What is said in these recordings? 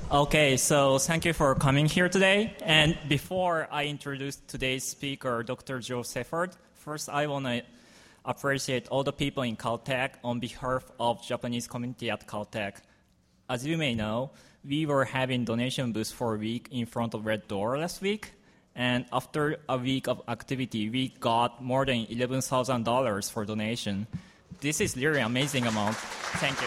Okay, so thank you for coming here today. And before I introduce today's speaker, Dr. Joe Seifert, first I want to appreciate all the people in Caltech on behalf of Japanese community at Caltech. As you may know, we were having donation booths for a week in front of Red Door last week. And after a week of activity, we got more than $11,000 for donation. This is really amazing amount. Thank you.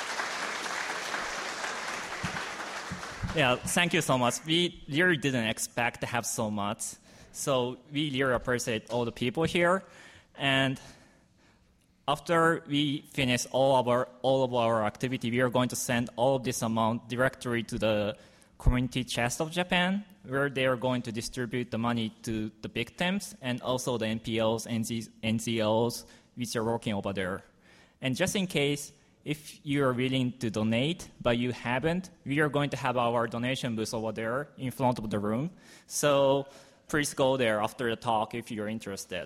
Yeah, thank you so much. We really didn't expect to have so much. So we really appreciate all the people here. And after we finish all of our activity, we are going to send all of this amount directly to the Community Chest of Japan, where they are going to distribute the money to the victims and also the NPOs and NGOs which are working over there. And just in case, if you are willing to donate, but you haven't, we are going to have our donation booth over there in front of the room. So please go there after the talk if you're interested.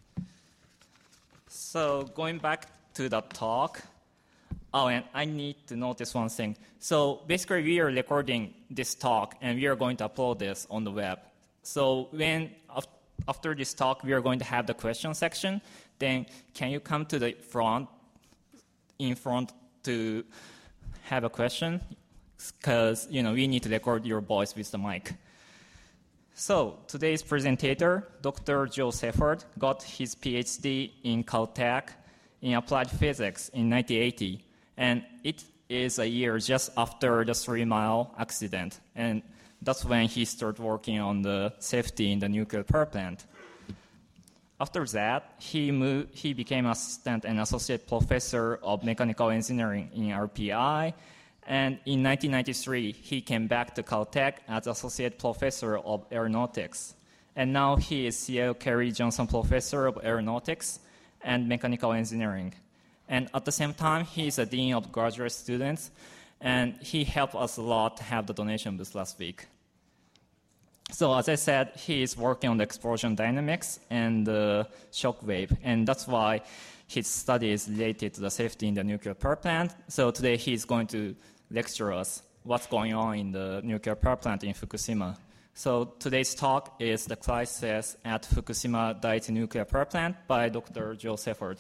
So going back to the talk, and I need to notice one thing. So basically, we are recording this talk, and we are going to upload this on the web. So after this talk, we are going to have the question section. Then can you come to the in front to have a question? Because we need to record your voice with the mic. So today's presenter, Dr. Joe Seifert, got his PhD in Caltech in applied physics in 1980. And it is a year just after the 3 Mile accident. And that's when he started working on the safety in the nuclear power plant. After that, he became assistant and associate professor of mechanical engineering in RPI. And in 1993, he came back to Caltech as associate professor of aeronautics. And now he is C.L. Kerry Johnson Professor of Aeronautics and Mechanical Engineering. And at the same time, he is a dean of graduate students, and he helped us a lot to have the donation booth last week. So as I said, he is working on the explosion dynamics and the shock wave, and that's why his study is related to the safety in the nuclear power plant. So today he's going to lecture us what's going on in the nuclear power plant in Fukushima. So today's talk is The Crisis at Fukushima Daiichi Nuclear Power Plant by Dr. Joe Seifert.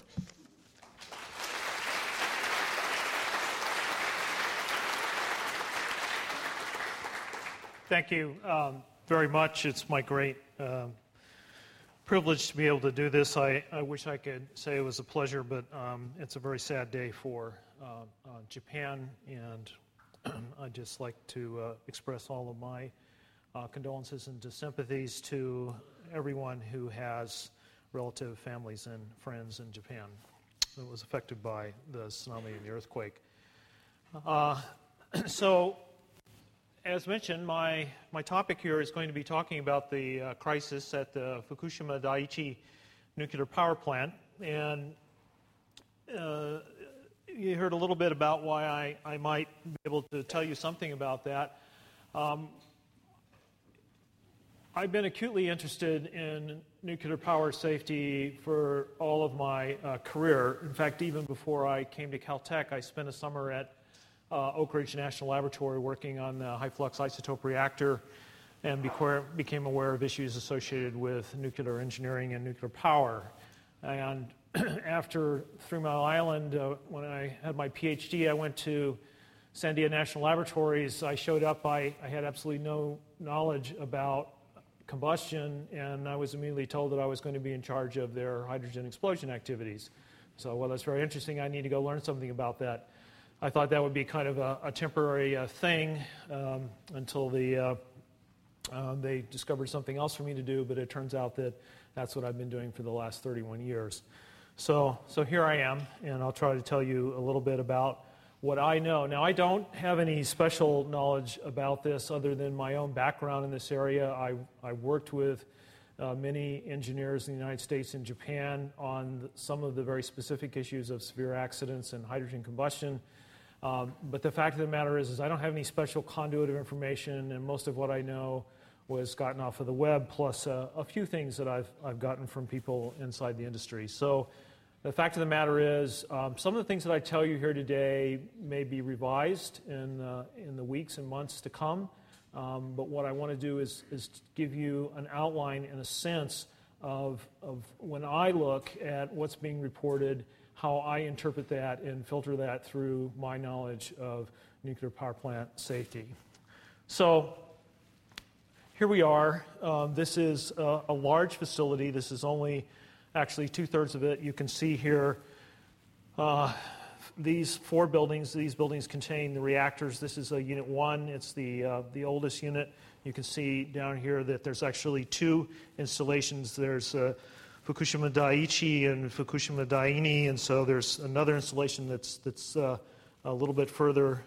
Thank you very much. It's my great privilege to be able to do this. I wish I could say it was a pleasure, but it's a very sad day for Japan, and I'd just like to express all of my condolences and sympathies to everyone who has relative families and friends in Japan that was affected by the tsunami and the earthquake. So, as mentioned, my topic here is going to be talking about the crisis at the Fukushima Daiichi nuclear power plant. And you heard a little bit about why I might be able to tell you something about that. I've been acutely interested in nuclear power safety for all of my career. In fact, even before I came to Caltech, I spent a summer at Oak Ridge National Laboratory working on the high-flux isotope reactor, and became aware of issues associated with nuclear engineering and nuclear power. And after 3 Mile Island, when I had my PhD, I went to Sandia National Laboratories. I showed up, I had absolutely no knowledge about combustion, and I was immediately told that I was going to be in charge of their hydrogen explosion activities. So, well, that's very interesting. I need to go learn something about that. I thought that would be kind of a temporary thing until they discovered something else for me to do, but it turns out that that's what I've been doing for the last 31 years. So here I am, and I'll try to tell you a little bit about what I know. Now, I don't have any special knowledge about this other than my own background in this area. I worked with many engineers in the United States and Japan on some of the very specific issues of severe accidents and hydrogen combustion. But the fact of the matter is I don't have any special conduit of information, and most of what I know was gotten off of the web, plus a few things that I've gotten from people inside the industry. So The fact of the matter is, some of the things that I tell you here today may be revised in the weeks and months to come. But what I want to do is give you an outline and a sense of when I look at what's being reported, how I interpret that and filter that through my knowledge of nuclear power plant safety. So here we are. This is a large facility. This is only actually 2/3 of it. You can see here these 4 buildings. These buildings contain the reactors. This is a Unit 1. It's the oldest unit. You can see down here that there's actually 2 installations. There's Fukushima Daiichi and Fukushima Daini, and so there's another installation that's a little bit further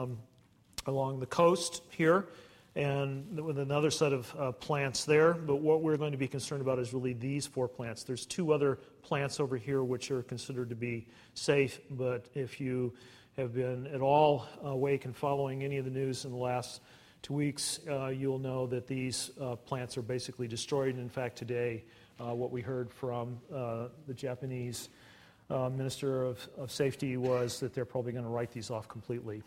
along the coast here, and with another set of plants there. But what we're going to be concerned about is really these 4 plants. There's 2 other plants over here which are considered to be safe, but if you have been at all awake and following any of the news in the last 2 weeks, you'll know that these plants are basically destroyed. And in fact, today, what we heard from the Japanese Minister of Safety was that they're probably going to write these off completely.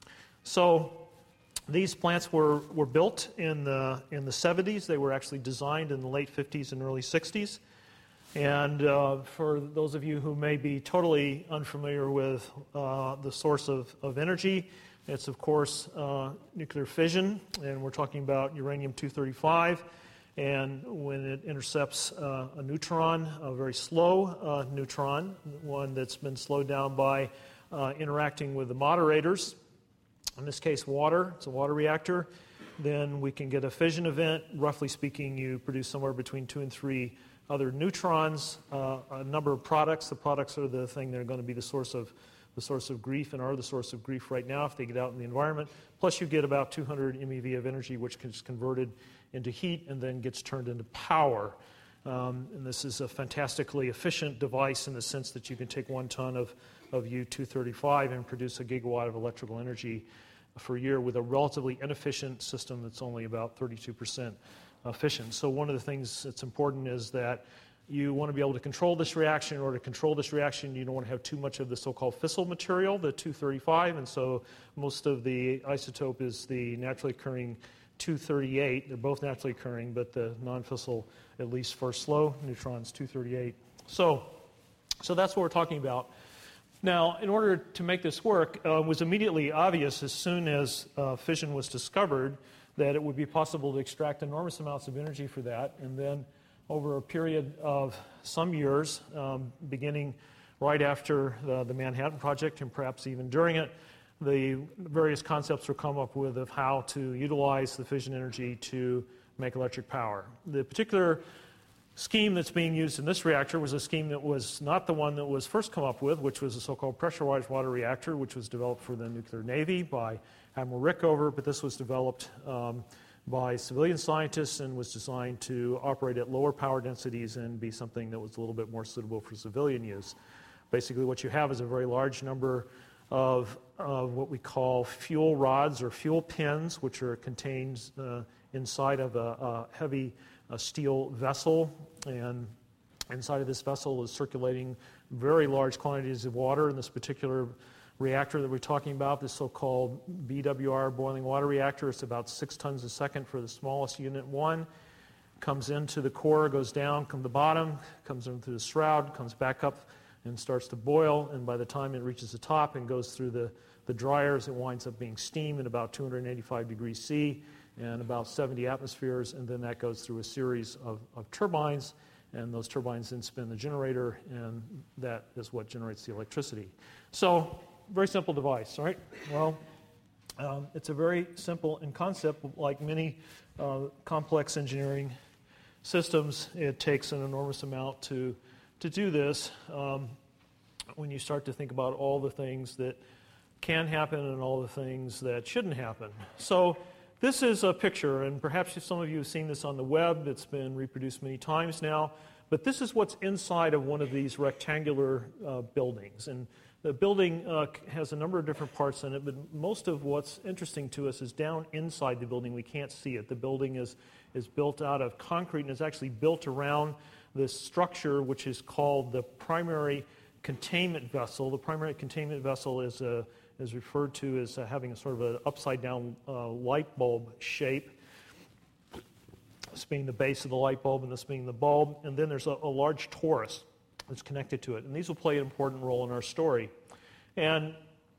So these plants were built in the 70s. They were actually designed in the late 50s and early 60s. And for those of you who may be totally unfamiliar with the source of energy, it's, of course, nuclear fission, and we're talking about uranium-235. And when it intercepts a neutron, a very slow neutron, one that's been slowed down by interacting with the moderators, in this case water, it's a water reactor, then we can get a fission event. Roughly speaking, you produce somewhere between 2 and 3 other neutrons, a number of products. The products are the thing that are going to be the source of grief and are the source of grief right now if they get out in the environment. Plus you get about 200 MeV of energy, which is converted into heat and then gets turned into power. And this is a fantastically efficient device in the sense that you can take 1 ton of U-235 and produce a gigawatt of electrical energy per year with a relatively inefficient system that's only about 32% efficient. So one of the things that's important is that you want to be able to control this reaction. In order to control this reaction, you don't want to have too much of the so-called fissile material, the 235, and so most of the isotope is the naturally occurring 238. They're both naturally occurring, but the non-fissile, at least for slow neutrons, 238. So that's what we're talking about. Now, in order to make this work, it was immediately obvious as soon as fission was discovered that it would be possible to extract enormous amounts of energy for that, and then over a period of some years, beginning right after the Manhattan Project and perhaps even during it, the various concepts were come up with of how to utilize the fission energy to make electric power. The particular scheme that's being used in this reactor was a scheme that was not the one that was first come up with, which was a so-called pressurized water reactor, which was developed for the nuclear Navy by Admiral Rickover, but this was developed by civilian scientists and was designed to operate at lower power densities and be something that was a little bit more suitable for civilian use. Basically, what you have is a very large number of what we call fuel rods or fuel pins, which are contained inside of a heavy steel vessel, and inside of this vessel is circulating very large quantities of water. In this particular reactor that we're talking about, this so-called BWR boiling water reactor, it's about 6 tons a second for the smallest unit 1. Comes into the core, goes down, comes to the bottom, comes in through the shroud, comes back up and starts to boil, and by the time it reaches the top and goes through the dryers, it winds up being steam at about 285 degrees C and about 70 atmospheres, and then that goes through a series of turbines, and those turbines then spin the generator, and that is what generates the electricity. So, very simple device, right? Well, it's a very simple in concept. Like many complex engineering systems, it takes an enormous amount to do this when you start to think about all the things that can happen and all the things that shouldn't happen. So this is a picture, and perhaps some of you have seen this on the web. It's been reproduced many times now. But this is what's inside of one of these rectangular buildings. And the building has a number of different parts in it, but most of what's interesting to us is down inside the building. We can't see it. The building is built out of concrete and is actually built around this structure, which is called the primary containment vessel. The primary containment vessel is referred to as having a sort of an upside-down light bulb shape, this being the base of the light bulb and this being the bulb. And then there's a large torus that's connected to it. And these will play an important role in our story. And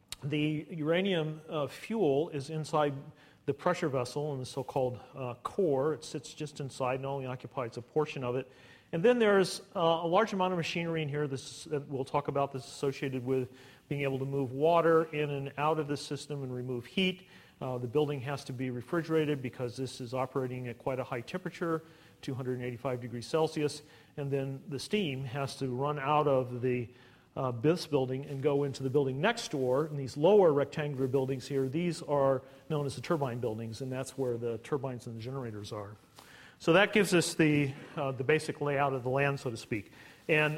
the uranium fuel is inside the pressure vessel in the so-called core. It sits just inside and only occupies a portion of it. And then there's a large amount of machinery in here. We'll talk about this associated with being able to move water in and out of the system and remove heat. The building has to be refrigerated because this is operating at quite a high temperature, 285 degrees Celsius. And then the steam has to run out of this building and go into the building next door. And these lower rectangular buildings here, these are known as the turbine buildings, and that's where the turbines and the generators are. So that gives us the basic layout of the land, so to speak. And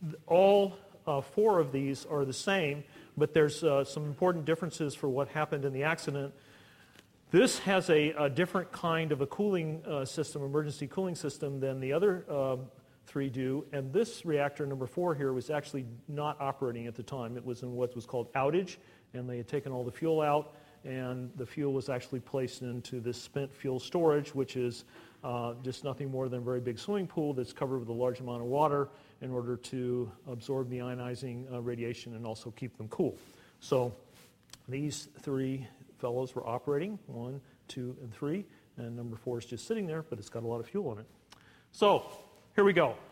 all four of these are the same, but there's some important differences for what happened in the accident. This has a different kind of a cooling system, emergency cooling system, than the other three do. And this reactor, number 4 here, was actually not operating at the time. It was in what was called outage, and they had taken all the fuel out, and the fuel was actually placed into this spent fuel storage, which is just nothing more than a very big swimming pool that's covered with a large amount of water in order to absorb the ionizing radiation and also keep them cool. So these 3 fellows were operating, 1, 2, and 3, and number 4 is just sitting there, but it's got a lot of fuel in it. So here we go.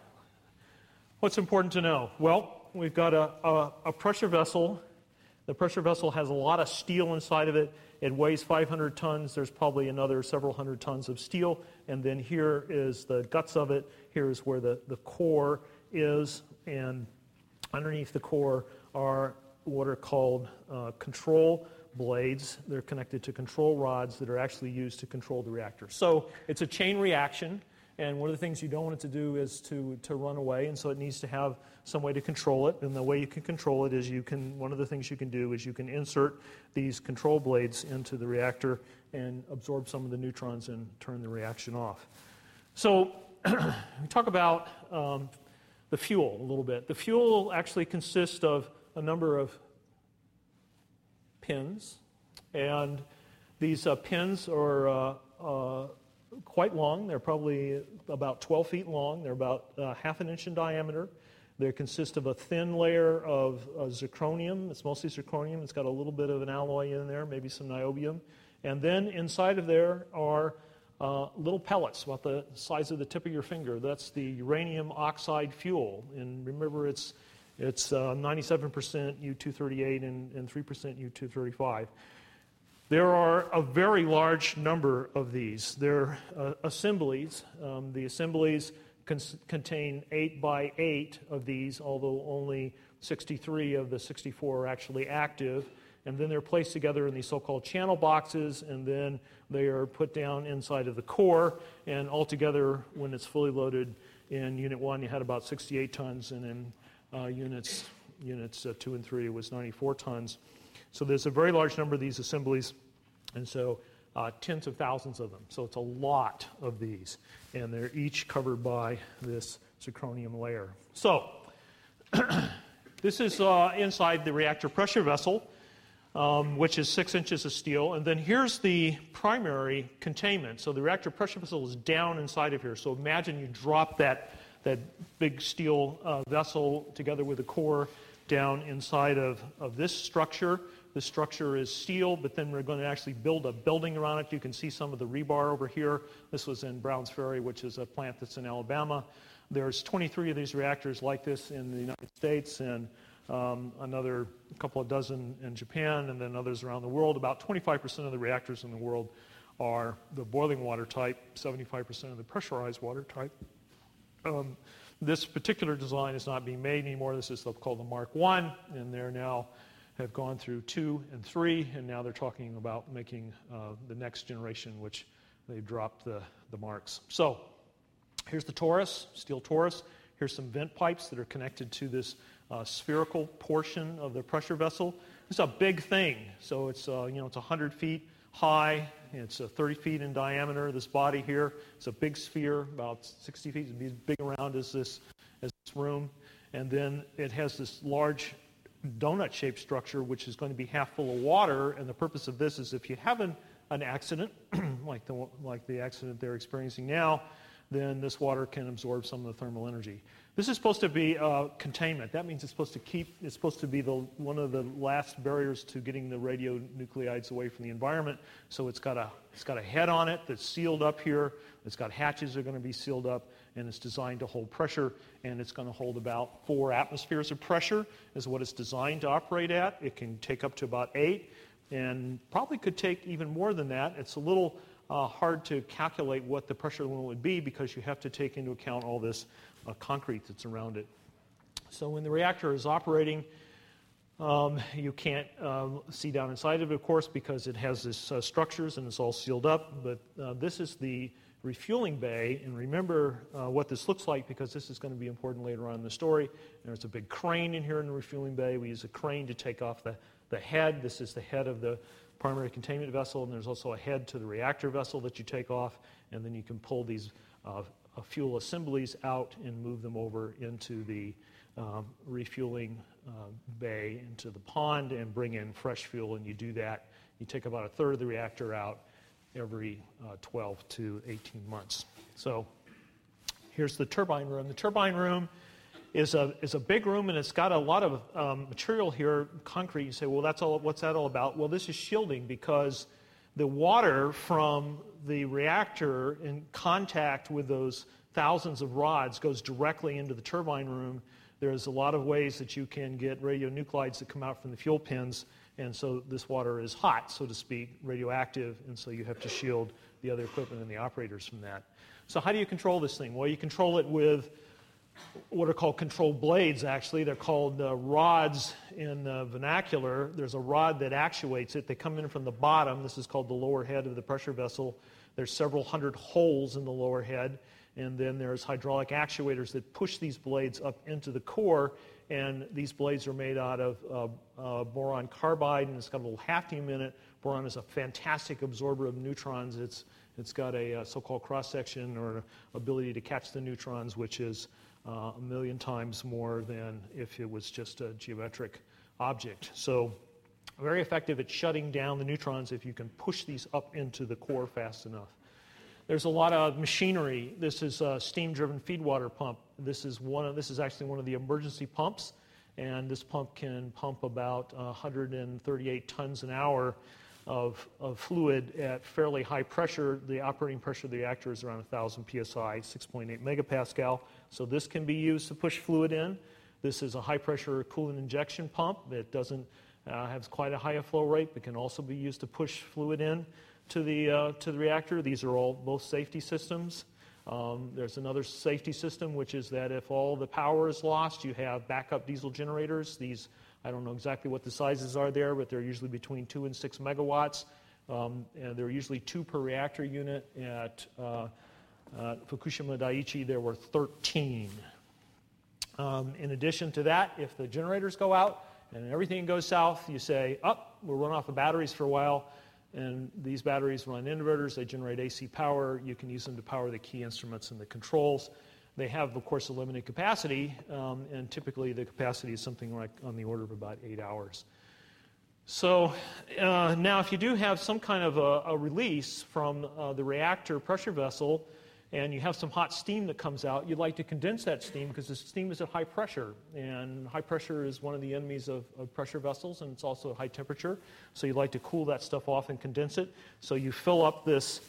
What's important to know? Well, we've got a pressure vessel. The pressure vessel has a lot of steel inside of it. It weighs 500 tons. There's probably another several hundred tons of steel. And then here is the guts of it. Here is where the core is. And underneath the core are what are called control blades. They're connected to control rods that are actually used to control the reactor. So it's a chain reaction. And one of the things you don't want it to do is to run away, and so it needs to have some way to control it. And the way you can control it is one of the things you can do is you can insert these control blades into the reactor and absorb some of the neutrons and turn the reaction off. So we talk about the fuel a little bit. The fuel actually consists of a number of pins, and these pins are quite long. They're probably about 12 feet long. They're about half an inch in diameter. They consist of a thin layer of zirconium. It's mostly zirconium. It's got a little bit of an alloy in there, maybe some niobium. And then inside of there are little pellets about the size of the tip of your finger. That's the uranium oxide fuel. And remember, it's 97% U-238 and 3% U-235. There are a very large number of these. They're assemblies. The assemblies contain 8 by 8 of these, although only 63 of the 64 are actually active. And then they're placed together in these so-called channel boxes, and then they are put down inside of the core. And altogether, when it's fully loaded in Unit 1, you had about 68 tons, and in Units 2 and 3, it was 94 tons. So there's a very large number of these assemblies, and so tens of thousands of them. So it's a lot of these, and they're each covered by this zirconium layer. So this is inside the reactor pressure vessel, which is 6 inches of steel. And then here's the primary containment. So the reactor pressure vessel is down inside of here. So imagine you drop that big steel vessel together with the core down inside of this structure. The structure is steel, but then we're going to actually build a building around it. You can see some of the rebar over here. This was in Browns Ferry, which is a plant that's in Alabama. There's 23 of these reactors like this in the United States, and another couple of dozen in Japan, and then others around the world. About 25% of the reactors in the world are the boiling water type, 75% of the pressurized water type. This particular design is not being made anymore. This is called the Mark I, and they're now have gone through 2 and 3, and now they're talking about making the next generation, which they've dropped the marks. So here's the torus, steel torus. Here's some vent pipes that are connected to this spherical portion of the pressure vessel. It's a big thing. So it's it's 100 feet high. It's 30 feet in diameter. This body here, it's a big sphere, about 60 feet. It's as big around as this room. And then it has this large donut-shaped structure, which is going to be half full of water. And the purpose of this is if you have an accident, like the accident they're experiencing now, then this water can absorb some of the thermal energy. This is supposed to be containment. That means it's supposed to be one of the last barriers to getting the radionuclides away from the environment. So it's got a head on it that's sealed up here. It's got hatches that are going to be sealed up, and it's designed to hold pressure, and it's going to hold about 4 atmospheres of pressure is what it's designed to operate at. It can take up to about 8, and probably could take even more than that. It's a little hard to calculate what the pressure limit would be because you have to take into account all this concrete that's around it. So when the reactor is operating, you can't see down inside of it, of course, because it has this structures and it's all sealed up. But this is the refueling bay, and remember what this looks like because this is going to be important later on in the story. There's a big crane in here in the refueling bay. We use a crane to take off the head. This is the head of the primary containment vessel, and there's also a head to the reactor vessel that you take off, and then you can pull these fuel assemblies out and move them over into the refueling bay, into the pond, and bring in fresh fuel, and you do that. You take about a third of the reactor out every 12 to 18 months. So here's the turbine room. The turbine room is a big room, and it's got a lot of material here, concrete. You say, well, what's that all about? Well, this is shielding because the water from the reactor in contact with those thousands of rods goes directly into the turbine room. There's a lot of ways that you can get radionuclides that come out from the fuel pins, and so this water is hot, so to speak, radioactive, and so you have to shield the other equipment and the operators from that. So how do you control this thing? Well, you control it with what are called control blades, actually. They're called rods in the vernacular. There's a rod that actuates it. They come in from the bottom. This is called the lower head of the pressure vessel. There's several hundred holes in the lower head, and then there's hydraulic actuators that push these blades up into the core, and these blades are made out of boron carbide, and it's got a little hafnium in it. Boron is a fantastic absorber of neutrons. It's got a so-called cross-section or ability to catch the neutrons, which is 1,000,000 times more than if it was just a geometric object. So very effective at shutting down the neutrons if you can push these up into the core fast enough. There's a lot of machinery. This is a steam-driven feed water pump. This is actually one of the emergency pumps, and this pump can pump about 138 tons an hour of fluid at fairly high pressure. The operating pressure of the reactor is around 1,000 psi, 6.8 megapascal. So this can be used to push fluid in. This is a high-pressure coolant injection pump that doesn't have quite a high flow rate, but can also be used to push fluid in to the reactor. These are all both safety systems. There's another safety system, which is that if all the power is lost, you have backup diesel generators. These, I don't know exactly what the sizes are there, but they're usually between 2 and 6 megawatts. And there are usually 2 per reactor unit. At Fukushima Daiichi, there were 13. In addition to that, if the generators go out and everything goes south, you say, we'll run off the batteries for a while. And these batteries run inverters. They generate AC power. You can use them to power the key instruments and the controls. They have, of course, a limited capacity, and typically the capacity is something like on the order of about 8 hours. So now if you do have some kind of a release from the reactor pressure vessel and you have some hot steam that comes out, you'd like to condense that steam because the steam is at high pressure, and high pressure is one of the enemies of pressure vessels, and it's also high temperature. So you'd like to cool that stuff off and condense it. So you fill up this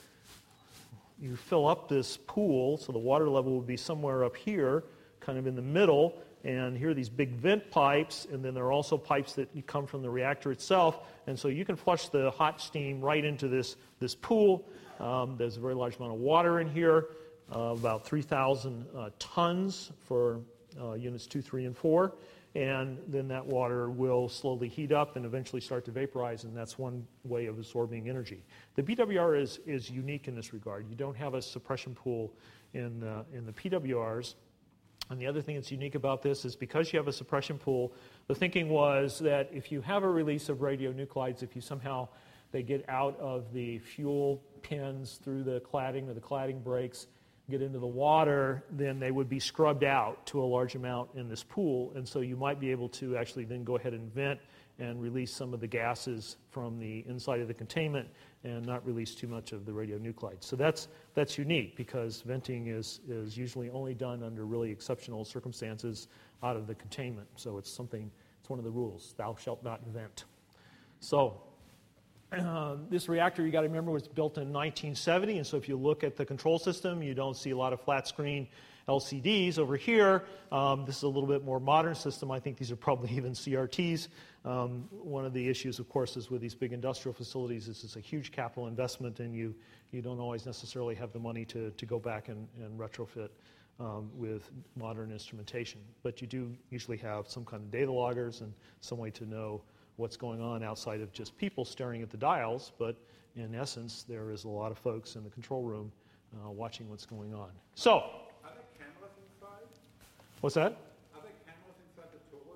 pool, so the water level would be somewhere up here, kind of in the middle, and here are these big vent pipes, and then there are also pipes that come from the reactor itself, and so you can flush the hot steam right into this pool. There's a very large amount of water in here, about 3,000 tons for units 2, 3, and 4, and then that water will slowly heat up and eventually start to vaporize, and that's one way of absorbing energy. The BWR is unique in this regard. You don't have a suppression pool in the PWRs. And the other thing that's unique about this is because you have a suppression pool, the thinking was that if you have a release of radionuclides, if you somehow they get out of the fuel pins through the cladding or the cladding breaks, get into the water, then they would be scrubbed out to a large amount in this pool. And so you might be able to actually then go ahead and vent and release some of the gases from the inside of the containment and not release too much of the radionuclides. So that's unique, because venting is usually only done under really exceptional circumstances out of the containment. So it's one of the rules. Thou shalt not vent. So this reactor, you got to remember, was built in 1970, and so if you look at the control system, you don't see a lot of flat screen LCDs over here. This is a little bit more modern system. I think these are probably even CRTs. One of the issues, of course, is with these big industrial facilities, this is a huge capital investment, and you don't always necessarily have the money to go back and retrofit with modern instrumentation. But you do usually have some kind of data loggers and some way to know what's going on outside of just people staring at the dials. But in essence, there is a lot of folks in the control room watching what's going on. So, are there cameras inside? What's that? Are there cameras inside the tower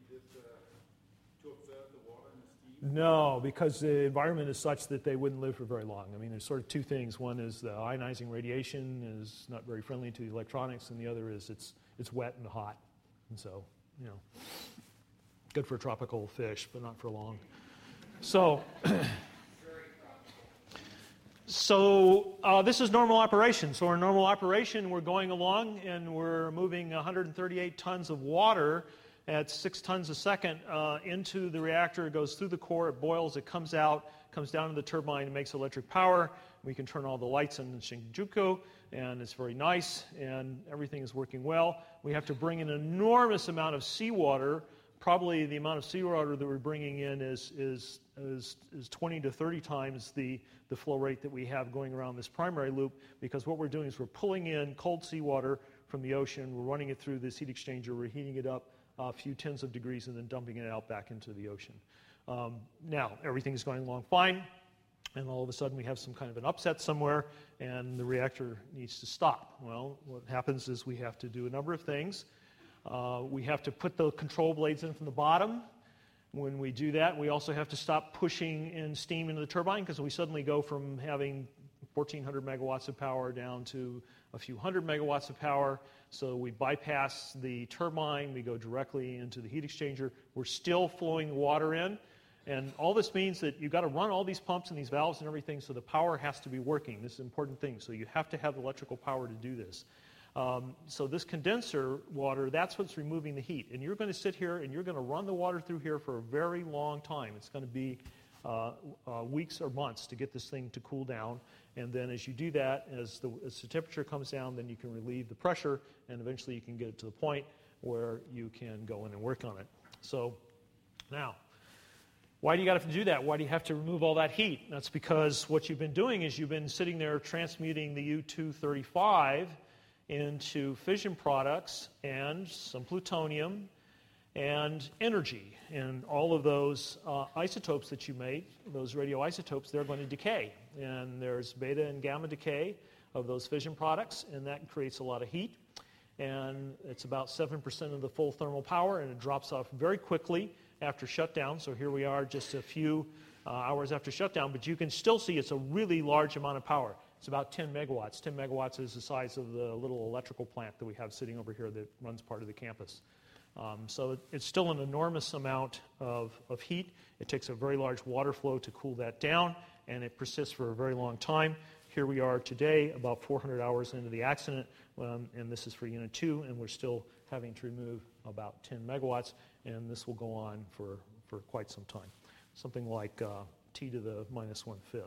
to observe the water and the steam? No, because the environment is such that they wouldn't live for very long. I mean, there's sort of two things. One is the ionizing radiation is not very friendly to the electronics, and the other is it's wet and hot. And so, good for tropical fish, but not for long. So, this is normal operation. So in normal operation, we're going along and we're moving 138 tons of water at 6 tons a second into the reactor. It goes through the core, it boils, it comes out, comes down to the turbine, and makes electric power. We can turn all the lights in Shinjuku, and it's very nice, and everything is working well. We have to bring an enormous amount of seawater. Probably the amount of seawater that we're bringing in is 20 to 30 times the flow rate that we have going around this primary loop, because what we're doing is we're pulling in cold seawater from the ocean, we're running it through this heat exchanger, we're heating it up a few tens of degrees and then dumping it out back into the ocean. Now, everything's going along fine, and all of a sudden we have some kind of an upset somewhere, and the reactor needs to stop. Well, what happens is we have to do a number of things. We have to put the control blades in from the bottom. When we do that, we also have to stop pushing in steam into the turbine, because we suddenly go from having 1,400 megawatts of power down to a few hundred megawatts of power. So we bypass the turbine, we go directly into the heat exchanger. We're still flowing water in, and all this means that you've got to run all these pumps and these valves and everything, so the power has to be working. This is an important thing. So you have to have electrical power to do this. So this condenser water, that's what's removing the heat. And you're going to sit here and you're going to run the water through here for a very long time. It's going to be weeks or months to get this thing to cool down. And then as you do that, as the temperature comes down, then you can relieve the pressure, and eventually you can get it to the point where you can go in and work on it. So now, why do you got to do that? Why do you have to remove all that heat? That's because what you've been doing is you've been sitting there transmuting the U-235 into fission products and some plutonium and energy. And all of those isotopes that you make, those radioisotopes, they're going to decay. And there's beta and gamma decay of those fission products, and that creates a lot of heat. And it's about 7% of the full thermal power, and it drops off very quickly after shutdown. So here we are just a few hours after shutdown, but you can still see it's a really large amount of power. It's about 10 megawatts. 10 megawatts is the size of the little electrical plant that we have sitting over here that runs part of the campus. So it's still an enormous amount of heat. It takes a very large water flow to cool that down, and it persists for a very long time. Here we are today, about 400 hours into the accident, and this is for Unit 2, and we're still having to remove about 10 megawatts, and this will go on for quite some time, something like T to the minus 1/5.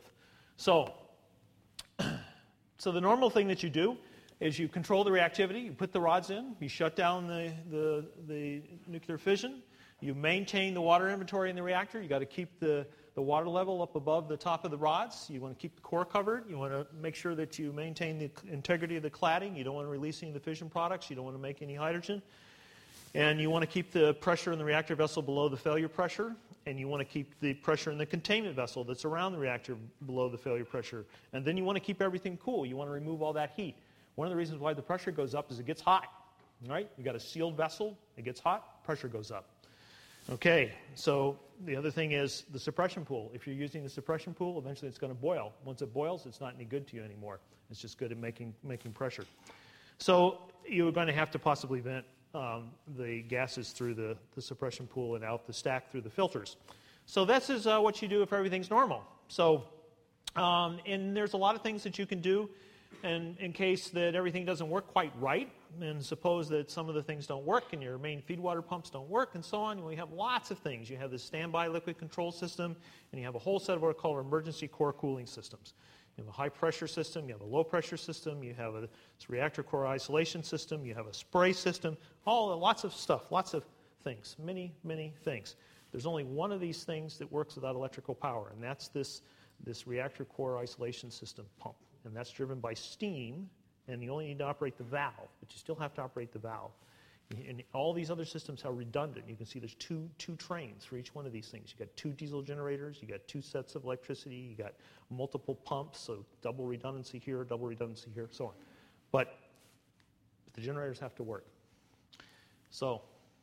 So the normal thing that you do is you control the reactivity, you put the rods in, you shut down the nuclear fission, you maintain the water inventory in the reactor. You got to keep the water level up above the top of the rods. You want to keep the core covered. You want to make sure that you maintain the integrity of the cladding. You don't want to release any of the fission products. You don't want to make any hydrogen. And you want to keep the pressure in the reactor vessel below the failure pressure. And you want to keep the pressure in the containment vessel that's around the reactor below the failure pressure. And then you want to keep everything cool. You want to remove all that heat. One of the reasons why the pressure goes up is it gets hot. Right? You've got a sealed vessel. It gets hot. Pressure goes up. Okay, so the other thing is the suppression pool. If you're using the suppression pool, eventually it's going to boil. Once it boils, it's not any good to you anymore. It's just good at making pressure. So you're going to have to possibly vent the gases through the suppression pool and out the stack through the filters. So this is what you do if everything's normal. So, and there's a lot of things that you can do in case that everything doesn't work quite right. And suppose that some of the things don't work and your main feed water pumps don't work and so on. We have lots of things. You have this standby liquid control system, and you have a whole set of what are called emergency core cooling systems. You have a high-pressure system, you have a low-pressure system, you have a reactor core isolation system, you have a spray system, lots of stuff, lots of things, many, many things. There's only one of these things that works without electrical power, and that's this reactor core isolation system pump. And that's driven by steam, and you only need to operate the valve, but you still have to operate the valve. And all these other systems are redundant. You can see there's two trains for each one of these things. You've got 2 diesel generators, you got 2 sets of electricity, you got multiple pumps, so double redundancy here, so on. But the generators have to work. So,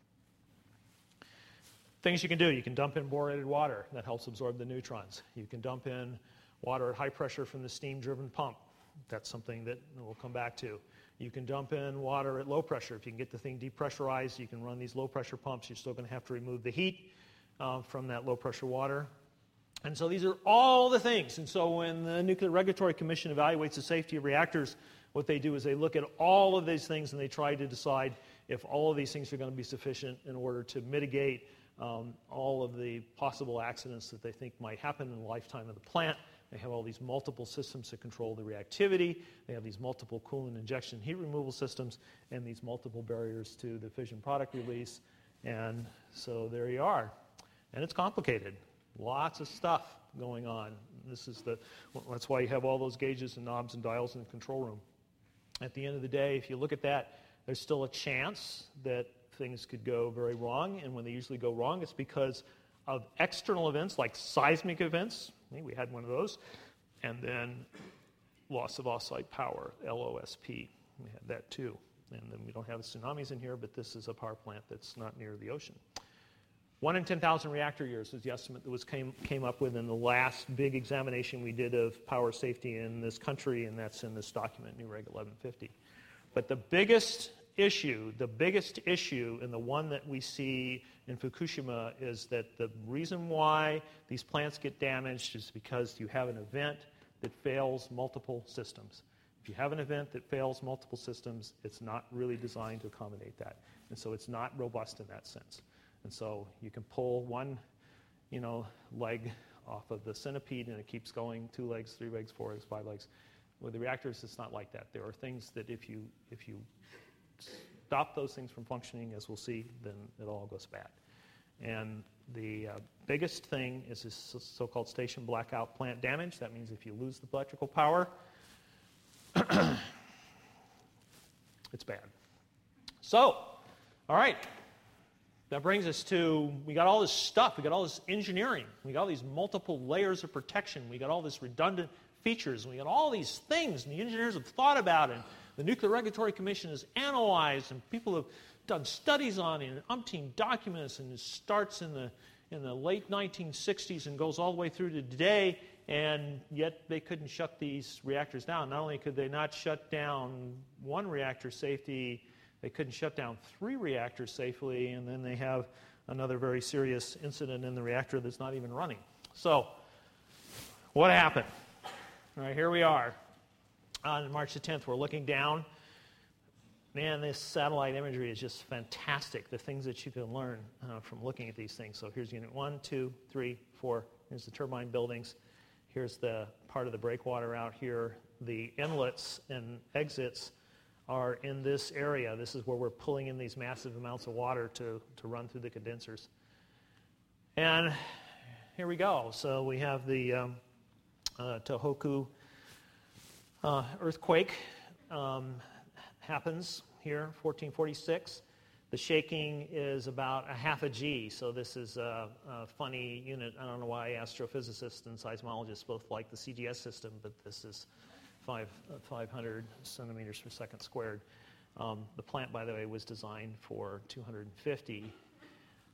things you can do. You can dump in borated water. That helps absorb the neutrons. You can dump in water at high pressure from the steam-driven pump. That's something that we'll come back to. You can dump in water at low pressure. If you can get the thing depressurized, you can run these low-pressure pumps. You're still going to have to remove the heat from that low-pressure water. And so these are all the things. And so when the Nuclear Regulatory Commission evaluates the safety of reactors, what they do is they look at all of these things and they try to decide if all of these things are going to be sufficient in order to mitigate all of the possible accidents that they think might happen in the lifetime of the plant. They have all these multiple systems to control the reactivity. They have these multiple coolant injection heat removal systems and these multiple barriers to the fission product release. And so there you are. And it's complicated. Lots of stuff going on. That's why you have all those gauges and knobs and dials in the control room. At the end of the day, if you look at that, there's still a chance that things could go very wrong. And when they usually go wrong, it's because of external events like seismic events. We had one of those. And then loss of offsite power, LOSP. We had that too. And then we don't have the tsunamis in here, but this is a power plant that's not near the ocean. 1 in 10,000 reactor years is the estimate that came up with in the last big examination we did of power safety in this country, and that's in this document, New Reg 1150. But the biggest issue, and the one that we see in Fukushima, is that the reason why these plants get damaged is because you have an event that fails multiple systems. If you have an event that fails multiple systems, it's not really designed to accommodate that. And so it's not robust in that sense. And so you can pull one, leg off of the centipede and it keeps going, 2 legs, 3 legs, 4 legs, 5 legs. With the reactors, it's not like that. There are things that if you stop those things from functioning, as we'll see, then it all goes bad. And the biggest thing is this so-called station blackout plant damage. That means if you lose the electrical power, it's bad. So, all right. That brings us to, we got all this stuff, we got all this engineering, we got all these multiple layers of protection, we got all this redundant features, and we got all these things, and the engineers have thought about it, and the Nuclear Regulatory Commission has analyzed, and people have done studies on it, and umpteen documents, and it starts in the late 1960s and goes all the way through to today, and yet they couldn't shut these reactors down. Not only could they not shut down one reactor safety, they couldn't shut down 3 reactors safely, and then they have another very serious incident in the reactor that's not even running. So, what happened? All right, here we are. On March the 10th, we're looking down. Man, this satellite imagery is just fantastic, the things that you can learn from looking at these things. So here's unit 1, 2, 3, 4. Here's the turbine buildings. Here's the part of the breakwater out here. The inlets and exits are in this area. This is where we're pulling in these massive amounts of water to run through the condensers. And here we go. So we have the Tohoku earthquake happens here, 1446. The shaking is about a half a G, so this is a funny unit. I don't know why astrophysicists and seismologists both like the CGS system, but this is 500 centimeters per second squared. The plant, by the way, was designed for 250.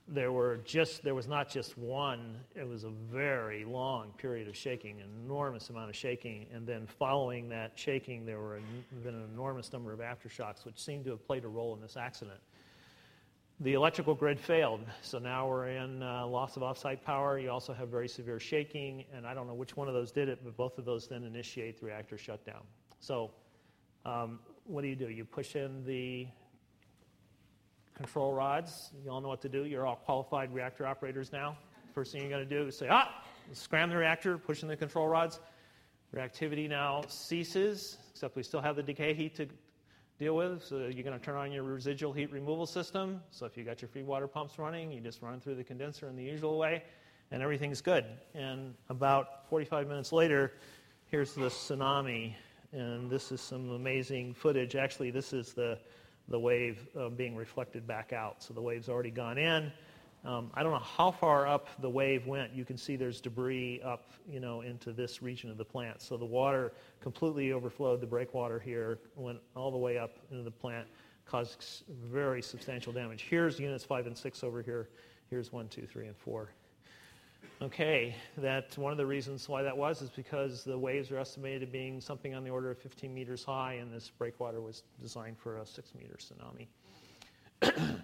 there was not just one, it was a very long period of shaking, an enormous amount of shaking, and then following that shaking there were been an enormous number of aftershocks which seemed to have played a role in this accident. The electrical grid failed, so now we're in loss of off-site power. You also have very severe shaking, and I don't know which one of those did it, but both of those then initiate the reactor shutdown. So what do? You push in the control rods. You all know what to do. You're all qualified reactor operators now. First thing you're going to do is say, scram the reactor, push in the control rods. Reactivity now ceases, except we still have the decay heat to deal with. So you're going to turn on your residual heat removal system. So if you got your feed water pumps running, you just run through the condenser in the usual way, and everything's good. And about 45 minutes later, here's the tsunami. And this is some amazing footage. Actually, this is the wave being reflected back out. So the wave's already gone in. I don't know how far up the wave went. You can see there's debris up, into this region of the plant. So the water completely overflowed the breakwater here, went all the way up into the plant, caused very substantial damage. Here's units 5 and 6 over here. Here's 1, 2, 3, and 4. Okay, that's one of the reasons why that was is because the waves are estimated being something on the order of 15 meters high, and this breakwater was designed for a 6-meter tsunami.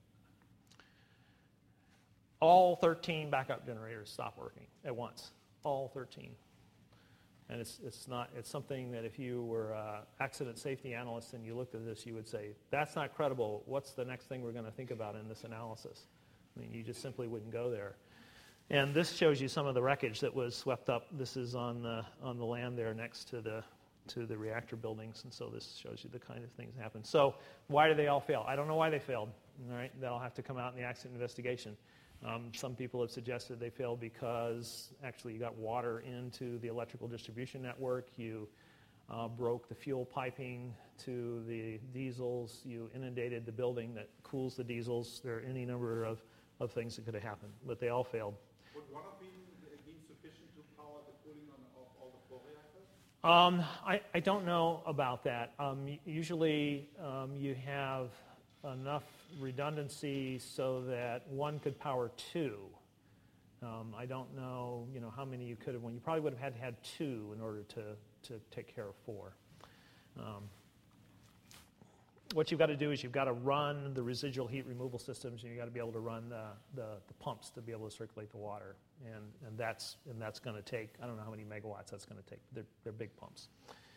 All 13 backup generators stopped working at once. All 13. And it's something that if you were an accident safety analyst and you looked at this, you would say, that's not credible. What's the next thing we're going to think about in this analysis? I mean, you just simply wouldn't go there. And this shows you some of the wreckage that was swept up. This is on the land there next to the reactor buildings, and so this shows you the kind of things that happen. So why do they all fail? I don't know why they failed. All right, that'll have to come out in the accident investigation. Some people have suggested they failed because actually you got water into the electrical distribution network. You broke the fuel piping to the diesels. You inundated the building that cools the diesels. There are any number of things that could have happened, but they all failed. Would water be sufficient to power the cooling of all the 4 reactors? I don't know about that. Usually you have enough redundancy so that one could power 2. I don't know, how many you could have. You probably would have had 2 in order to take care of 4. What you've got to do is you've got to run the residual heat removal systems, and you've got to be able to run the pumps to be able to circulate the water. And that's going to take, I don't know how many megawatts that's going to take. They're big pumps.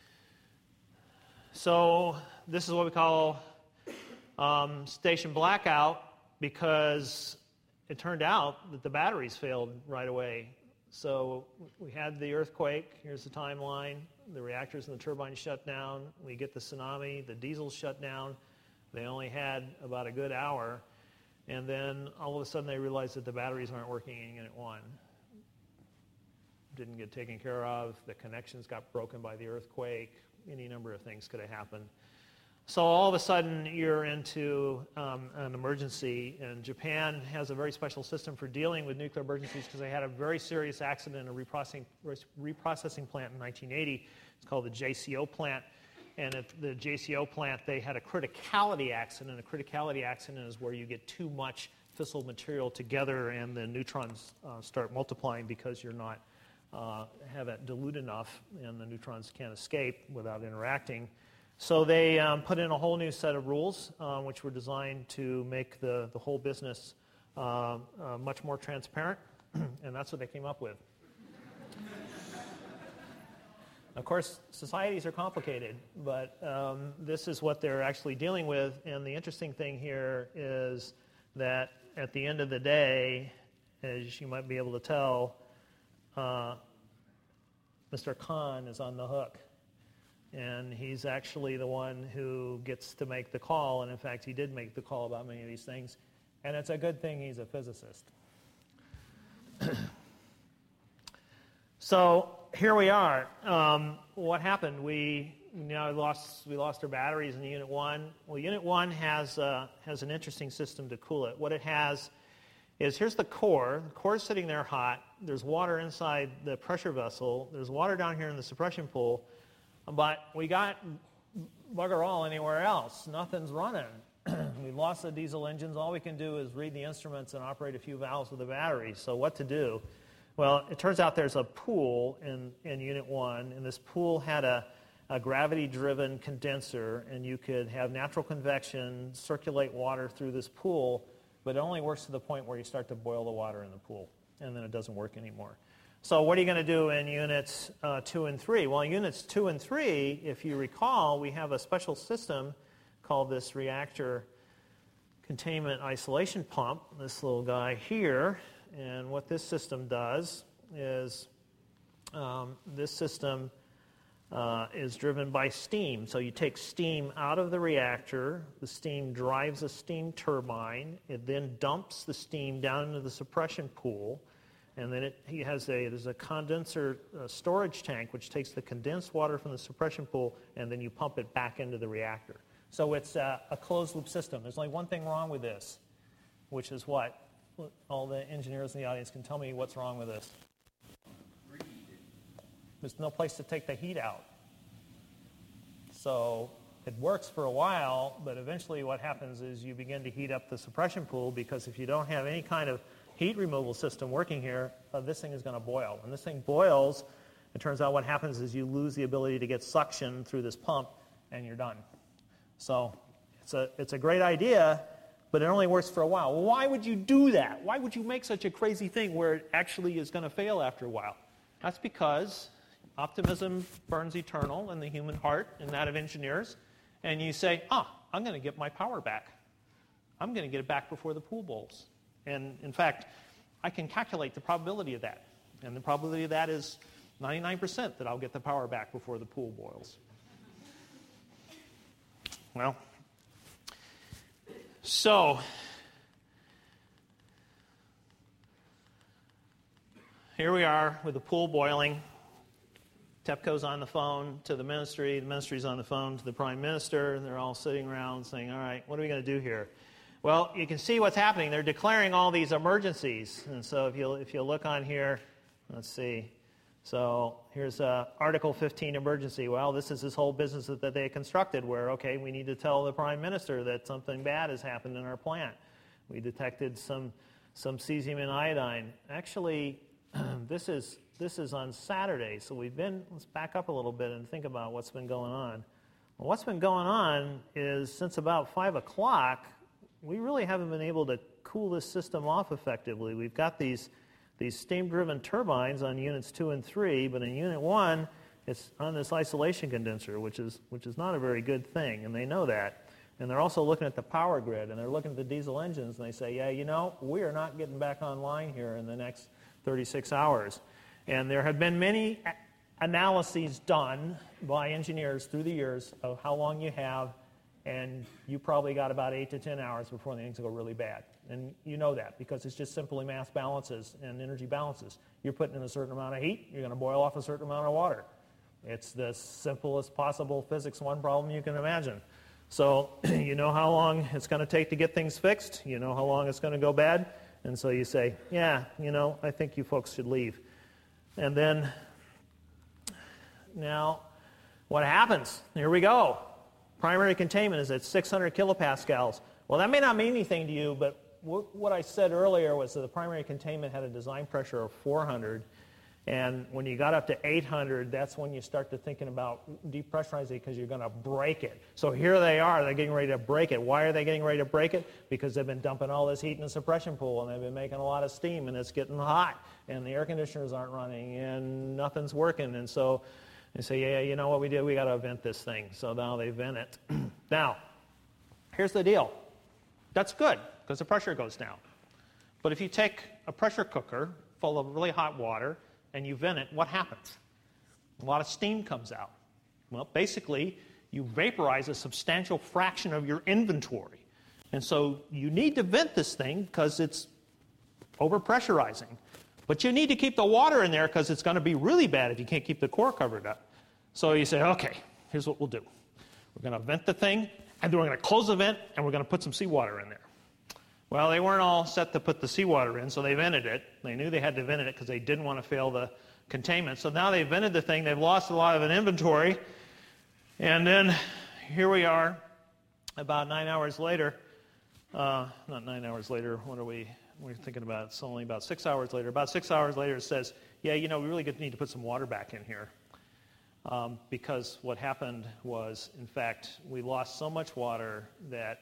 So this is what we call station blackout, because it turned out that the batteries failed right away. So we had the earthquake. Here's the timeline. The reactors and the turbines shut down. We get the tsunami. The diesels shut down. They only had about a good hour. And then all of a sudden they realized that the batteries aren't working in Unit 1. Didn't get taken care of. The connections got broken by the earthquake. Any number of things could have happened. So all of a sudden you're into an emergency, and Japan has a very special system for dealing with nuclear emergencies because they had a very serious accident in a reprocessing plant in 1980. It's called the JCO plant. And at the JCO plant, they had a criticality accident. A criticality accident is where you get too much fissile material together and the neutrons start multiplying because you're not have it dilute enough, and the neutrons can't escape without interacting. So they put in a whole new set of rules, which were designed to make the whole business much more transparent, and that's what they came up with. Of course, societies are complicated, but this is what they're actually dealing with, and the interesting thing here is that at the end of the day, as you might be able to tell, Mr. Khan is on the hook. And he's actually the one who gets to make the call. And in fact, he did make the call about many of these things. And it's a good thing he's a physicist. So here we are. What happened? We lost our batteries in Unit 1. Well, Unit 1 has an interesting system to cool it. What it has is, here's the core. The core is sitting there hot. There's water inside the pressure vessel. There's water down here in the suppression pool. But we got bugger all anywhere else. Nothing's running. We've lost the diesel engines. All we can do is read the instruments and operate a few valves with the battery. So what to do? Well, it turns out there's a pool in Unit 1, and this pool had a gravity-driven condenser, and you could have natural convection circulate water through this pool, but it only works to the point where you start to boil the water in the pool, and then it doesn't work anymore. So what are you going to do in Units 2 and 3? Well, in Units 2 and 3, if you recall, we have a special system called this reactor containment isolation pump, this little guy here. And what this system does is this system is driven by steam. So you take steam out of the reactor, the steam drives a steam turbine, it then dumps the steam down into the suppression pool, and then there's a condenser storage tank which takes the condensed water from the suppression pool, and then you pump it back into the reactor. So it's a closed loop system. There's only one thing wrong with this, which is what? All the engineers in the audience can tell me what's wrong with this. There's no place to take the heat out. So it works for a while, but eventually what happens is you begin to heat up the suppression pool, because if you don't have any kind of heat removal system working here, this thing is going to boil. When this thing boils, it turns out what happens is you lose the ability to get suction through this pump, and you're done. So it's a great idea, but it only works for a while. Well, why would you do that? Why would you make such a crazy thing where it actually is going to fail after a while? That's because optimism burns eternal in the human heart and that of engineers. And you say, I'm going to get my power back. I'm going to get it back before the pool boils. And in fact, I can calculate the probability of that. And the probability of that is 99% that I'll get the power back before the pool boils. Well, so here we are with the pool boiling. TEPCO's on the phone to the ministry's on the phone to the prime minister, and they're all sitting around saying, all right, what are we going to do here? Well, you can see what's happening. They're declaring all these emergencies. And so if you look on here, let's see. So here's Article 15 emergency. Well, this is this whole business that they constructed where, okay, we need to tell the prime minister that something bad has happened in our plant. We detected some cesium and iodine. Actually, this is on Saturday, so let's back up a little bit and think about what's been going on. Well, what's been going on is since about 5 o'clock, we really haven't been able to cool this system off effectively. We've got these steam-driven turbines on Units 2 and 3, but in Unit 1, it's on this isolation condenser, which is not a very good thing, and they know that. And they're also looking at the power grid, and they're looking at the diesel engines, and they say, yeah, we are not getting back online here in the next 36 hours. And there have been many analyses done by engineers through the years of how long you have, and you probably got about 8 to 10 hours before things go really bad. And you know that because it's just simply mass balances and energy balances. You're putting in a certain amount of heat, you're going to boil off a certain amount of water. It's the simplest possible physics 1 problem you can imagine. So you know how long it's going to take to get things fixed. You know how long it's going to go bad. And so you say, yeah, I think you folks should leave. And then, now, what happens? Here we go. Primary containment is at 600 kilopascals. Well, that may not mean anything to you, but what I said earlier was that the primary containment had a design pressure of 400. And when you got up to 800, that's when you start to thinking about depressurizing because you're going to break it. So here they are. They're getting ready to break it. Why are they getting ready to break it? Because they've been dumping all this heat in the suppression pool, and they've been making a lot of steam, and it's getting hot, and the air conditioners aren't running, and nothing's working. And so they say, yeah, you know what we do? We got to vent this thing. So now they vent it. Now, here's the deal. That's good because the pressure goes down. But if you take a pressure cooker full of really hot water and you vent it, what happens? A lot of steam comes out. Well, basically, you vaporize a substantial fraction of your inventory. And so you need to vent this thing because it's overpressurizing. But you need to keep the water in there because it's going to be really bad if you can't keep the core covered up. So you say, okay, here's what we'll do. We're going to vent the thing, and then we're going to close the vent, and we're going to put some seawater in there. Well, they weren't all set to put the seawater in, so they vented it. They knew they had to vent it because they didn't want to fail the containment. So now they've vented the thing. They've lost a lot of an inventory. And then here we are, about 9 hours later, not 9 hours later, what are we? We're thinking about it's only about 6 hours later. About 6 hours later, it says, yeah, we really need to put some water back in here. Because what happened was, in fact, we lost so much water that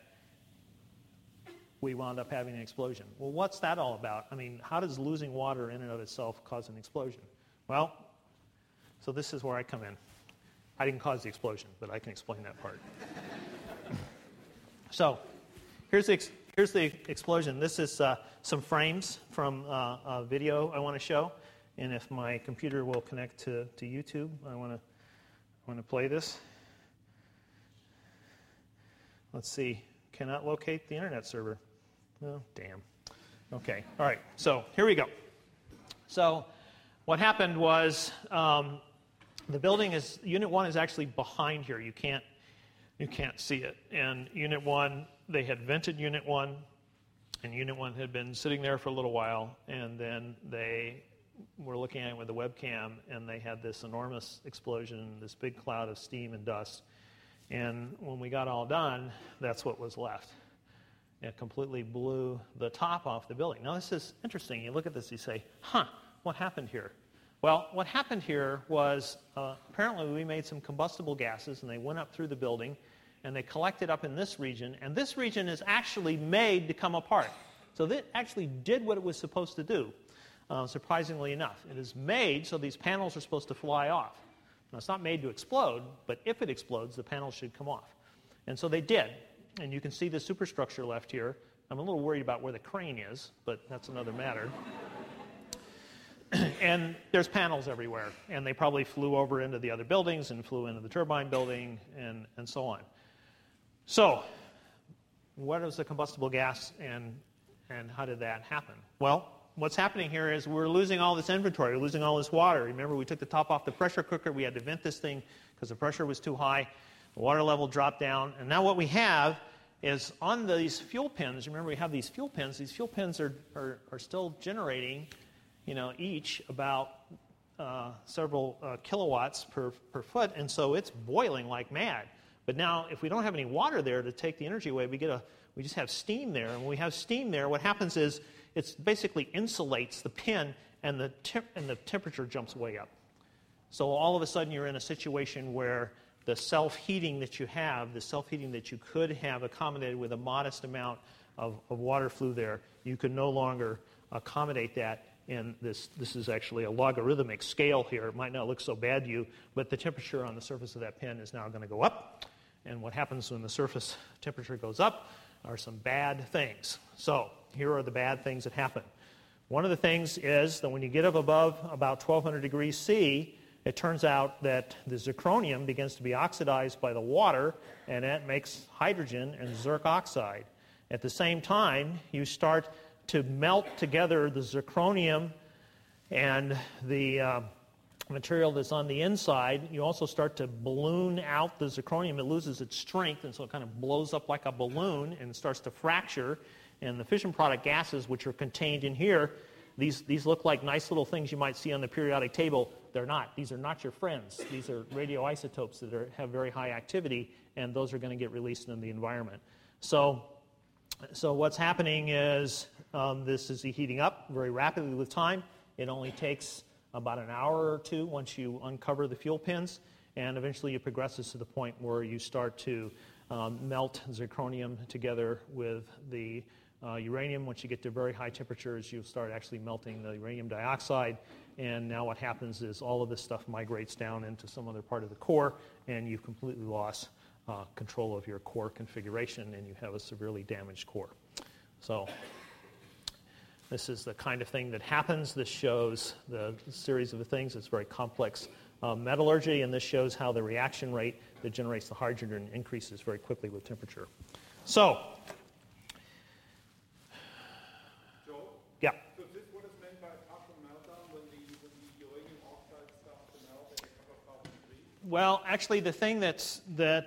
we wound up having an explosion. Well, what's that all about? I mean, how does losing water in and of itself cause an explosion? Well, so this is where I come in. I didn't cause the explosion, but I can explain that part. So here's the explosion. This is some frames from a video I want to show. And if my computer will connect to YouTube, I want to play this. Let's see. Cannot locate the internet server. Oh, damn. Okay. All right. So here we go. So what happened was the building is Unit 1 is actually behind here. You can't see it. And Unit 1, they had vented Unit 1, and Unit 1 had been sitting there for a little while, and then they were looking at it with the webcam, and they had this enormous explosion, this big cloud of steam and dust. And when we got all done, that's what was left. It completely blew the top off the building. Now, this is interesting. You look at this, you say, what happened here? Well, what happened here was apparently we made some combustible gases, and they went up through the building, and they collected up in this region, and this region is actually made to come apart. So it actually did what it was supposed to do, surprisingly enough. It is made so these panels are supposed to fly off. Now, it's not made to explode, but if it explodes, the panels should come off. And so they did. And you can see the superstructure left here. I'm a little worried about where the crane is, but that's another matter. And there's panels everywhere. And they probably flew over into the other buildings and flew into the turbine building and so on. So what is the combustible gas and how did that happen? Well, what's happening here is we're losing all this inventory. We're losing all this water. Remember, we took the top off the pressure cooker. We had to vent this thing because the pressure was too high. The water level dropped down. And now what we have is on these fuel pins, remember we have these fuel pins. These fuel pins are still generating, each about several kilowatts per foot. And so it's boiling like mad. But now if we don't have any water there to take the energy away, we just have steam there. And when we have steam there, what happens is it basically insulates the pin and the temperature jumps way up. So all of a sudden you're in a situation where the self-heating that you have, the self-heating that you could have accommodated with a modest amount of water flew there, you could no longer accommodate that. And this is actually a logarithmic scale here. It might not look so bad to you, but the temperature on the surface of that pin is now going to go up. And what happens when the surface temperature goes up are some bad things. So here are the bad things that happen. One of the things is that when you get up above about 1200 degrees C, it turns out that the zirconium begins to be oxidized by the water, and that makes hydrogen and zirc oxide. At the same time, you start to melt together the zirconium and the material that's on the inside. You also start to balloon out the zirconium. It loses its strength, and so it kind of blows up like a balloon and starts to fracture. And the fission product gases, which are contained in here, these look like nice little things you might see on the periodic table. They're not. These are not your friends. These are radioisotopes that have very high activity, and those are going to get released into the environment. So what's happening is this is heating up very rapidly with time. It only takes about an hour or two once you uncover the fuel pins, and eventually it progresses to the point where you start to melt zirconium together with the uranium. Once you get to very high temperatures, you start actually melting the uranium dioxide, and now what happens is all of this stuff migrates down into some other part of the core, and you've completely lost control of your core configuration, and you have a severely damaged core. So this is the kind of thing that happens. This shows the series of things. It's very complex metallurgy, and this shows how the reaction rate that generates the hydrogen increases very quickly with temperature. So, Joe? Yeah. So is this what is meant by partial meltdown when the uranium oxide starts to melt at a couple of thousand degrees? Well, actually, the thing that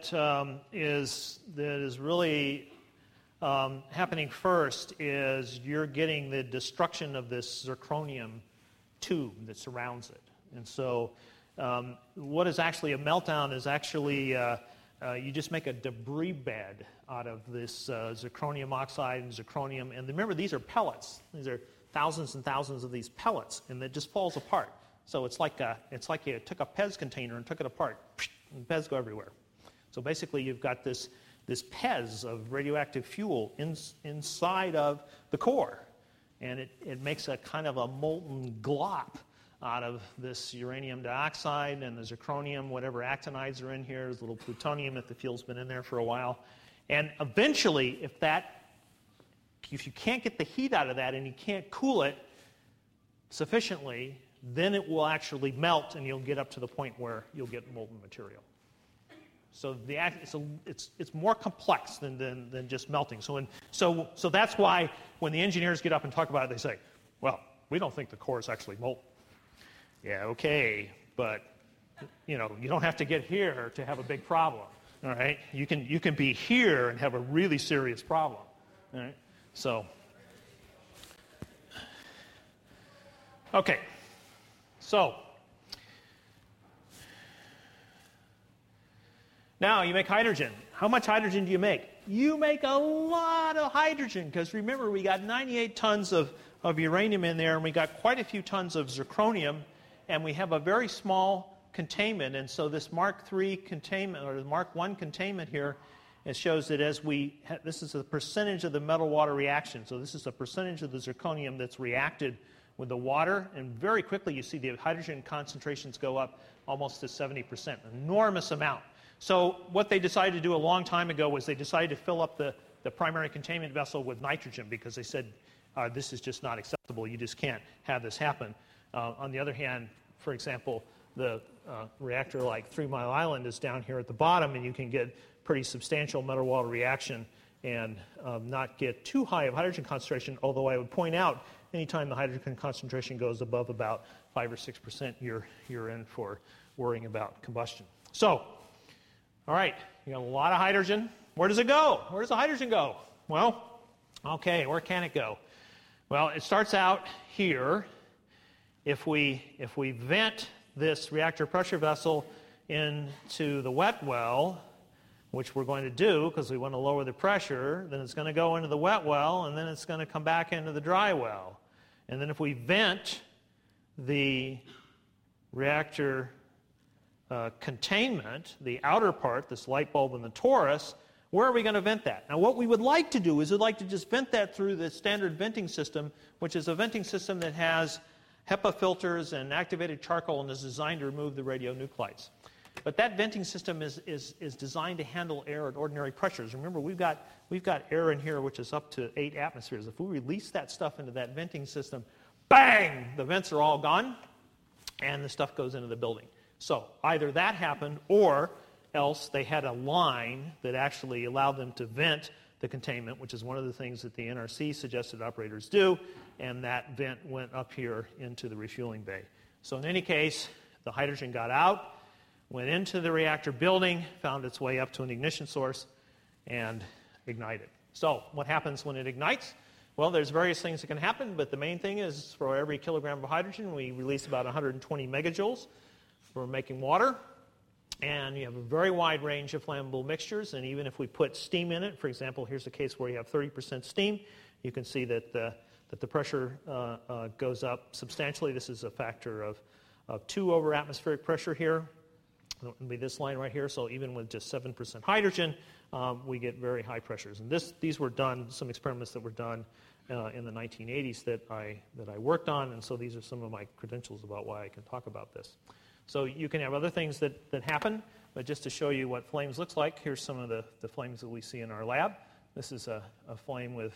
is really happening first is you're getting the destruction of this zirconium tube that surrounds it. And so what is actually a meltdown is actually you just make a debris bed out of this zirconium oxide and zirconium. And remember, these are pellets. These are thousands and thousands of these pellets, and it just falls apart. So it's like you took a Pez container and took it apart, and Pez go everywhere. So basically, you've got this Pez of radioactive fuel inside of the core, and it makes a kind of a molten glop out of this uranium dioxide and the zirconium, whatever actinides are in here. There's a little plutonium if the fuel's been in there for a while. And eventually, if you can't get the heat out of that and you can't cool it sufficiently, then it will actually melt and you'll get up to the point where you'll get molten material. So it's more complex than just melting. So that's why when the engineers get up and talk about it, they say, well, we don't think the core is actually molten. Yeah, okay, but you don't have to get here to have a big problem. All right, you can be here and have a really serious problem. All right, so okay, so now you make hydrogen. How much hydrogen do you make? You make a lot of hydrogen because remember we got 98 tons of uranium in there and we got quite a few tons of zirconium. And we have a very small containment, and so this Mark III containment, or the Mark I containment here, it shows that this is the percentage of the metal-water reaction. So this is the percentage of the zirconium that's reacted with the water, and very quickly you see the hydrogen concentrations go up almost to 70%, an enormous amount. So what they decided to do a long time ago was they decided to fill up the primary containment vessel with nitrogen because they said, this is just not acceptable, you just can't have this happen. On the other hand, for example, the reactor like 3 Mile Island is down here at the bottom, and you can get pretty substantial metal-water reaction and not get too high of hydrogen concentration, although I would point out anytime the hydrogen concentration goes above about 5 or 6%, you're in for worrying about combustion. So, all right, you got a lot of hydrogen. Where does it go? Where does the hydrogen go? Well, okay, where can it go? Well, it starts out here. If we vent this reactor pressure vessel into the wet well, which we're going to do because we want to lower the pressure, then it's going to go into the wet well, and then it's going to come back into the dry well. And then if we vent the reactor containment, the outer part, this light bulb and the torus, where are we going to vent that? Now, what we would like to do is we'd like to just vent that through the standard venting system, which is a venting system that has HEPA filters and activated charcoal and is designed to remove the radionuclides. But that venting system is designed to handle air at ordinary pressures. Remember, we've got air in here which is up to 8 atmospheres. If we release that stuff into that venting system, bang, the vents are all gone, and the stuff goes into the building. So either that happened, or else they had a line that actually allowed them to vent the containment, which is one of the things that the NRC suggested operators do, and that vent went up here into the refueling bay. So in any case, the hydrogen got out, went into the reactor building, found its way up to an ignition source, and ignited. So what happens when it ignites? Well, there's various things that can happen, but the main thing is for every kilogram of hydrogen, we release about 120 megajoules for making water. And you have a very wide range of flammable mixtures, and even if we put steam in it, for example, here's a case where you have 30% steam, you can see that the pressure goes up substantially. This is a factor of 2 over atmospheric pressure here. It would be this line right here, so even with just 7% hydrogen, we get very high pressures. And these were done, some experiments that were done in the 1980s that I worked on, and so these are some of my credentials about why I can talk about this. So you can have other things that happen, but just to show you what flames looks like, here's some of the flames that we see in our lab. This is a flame with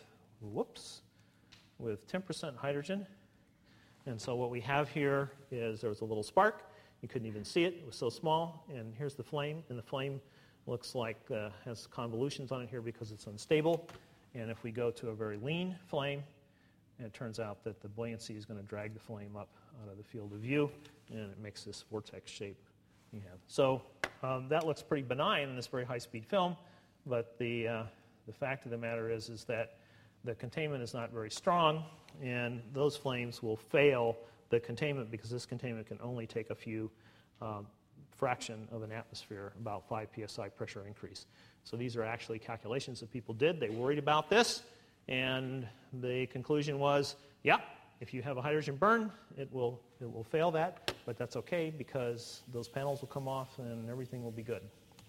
10% hydrogen. And so what we have here is there was a little spark. You couldn't even see it. It was so small. And here's the flame. And the flame looks like has convolutions on it here because it's unstable. And if we go to a very lean flame, it turns out that the buoyancy is going to drag the flame up out of the field of view, and it makes this vortex shape you have. So that looks pretty benign in this very high-speed film, but the fact of the matter is that the containment is not very strong, and those flames will fail the containment because this containment can only take a few fraction of an atmosphere, about 5 psi pressure increase. So these are actually calculations that people did. They worried about this, and the conclusion was, yeah, if you have a hydrogen burn, it will fail that, but that's okay because those panels will come off and everything will be good.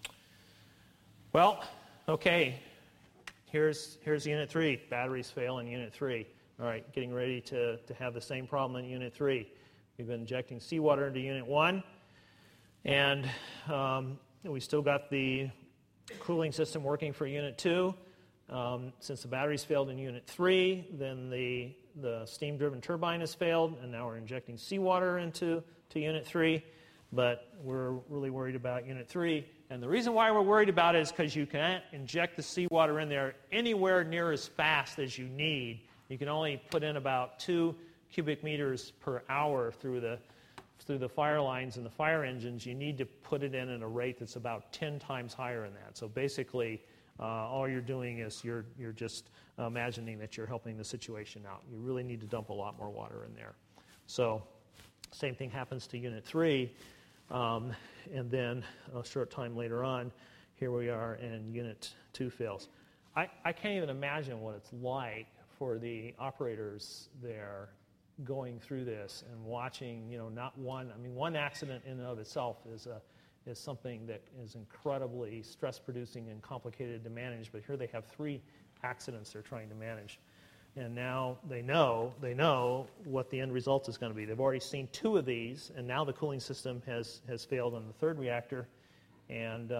Well, okay, here's Unit 3. Batteries fail in Unit 3. All right, getting ready to have the same problem in Unit 3. We've been injecting seawater into Unit 1, and we still got the cooling system working for Unit 2. Since the batteries failed in Unit 3, then the steam-driven turbine has failed, and now we're injecting seawater into Unit 3. But we're really worried about Unit 3. And the reason why we're worried about it is because you can't inject the seawater in there anywhere near as fast as you need. You can only put in about 2 cubic meters per hour through the fire lines and the fire engines. You need to put it in at a rate that's about 10 times higher than that. So basically, all you're doing is you're just imagining that you're helping the situation out. You really need to dump a lot more water in there. So same thing happens to Unit 3. And then a short time later on, here we are, and Unit 2 fails. I can't even imagine what it's like for the operators there going through this and watching, one accident in and of itself is something that is incredibly stress-producing and complicated to manage, but here they have 3 accidents they're trying to manage. And now they know what the end result is going to be. They've already seen 2 of these, and now the cooling system has failed on the 3rd reactor, and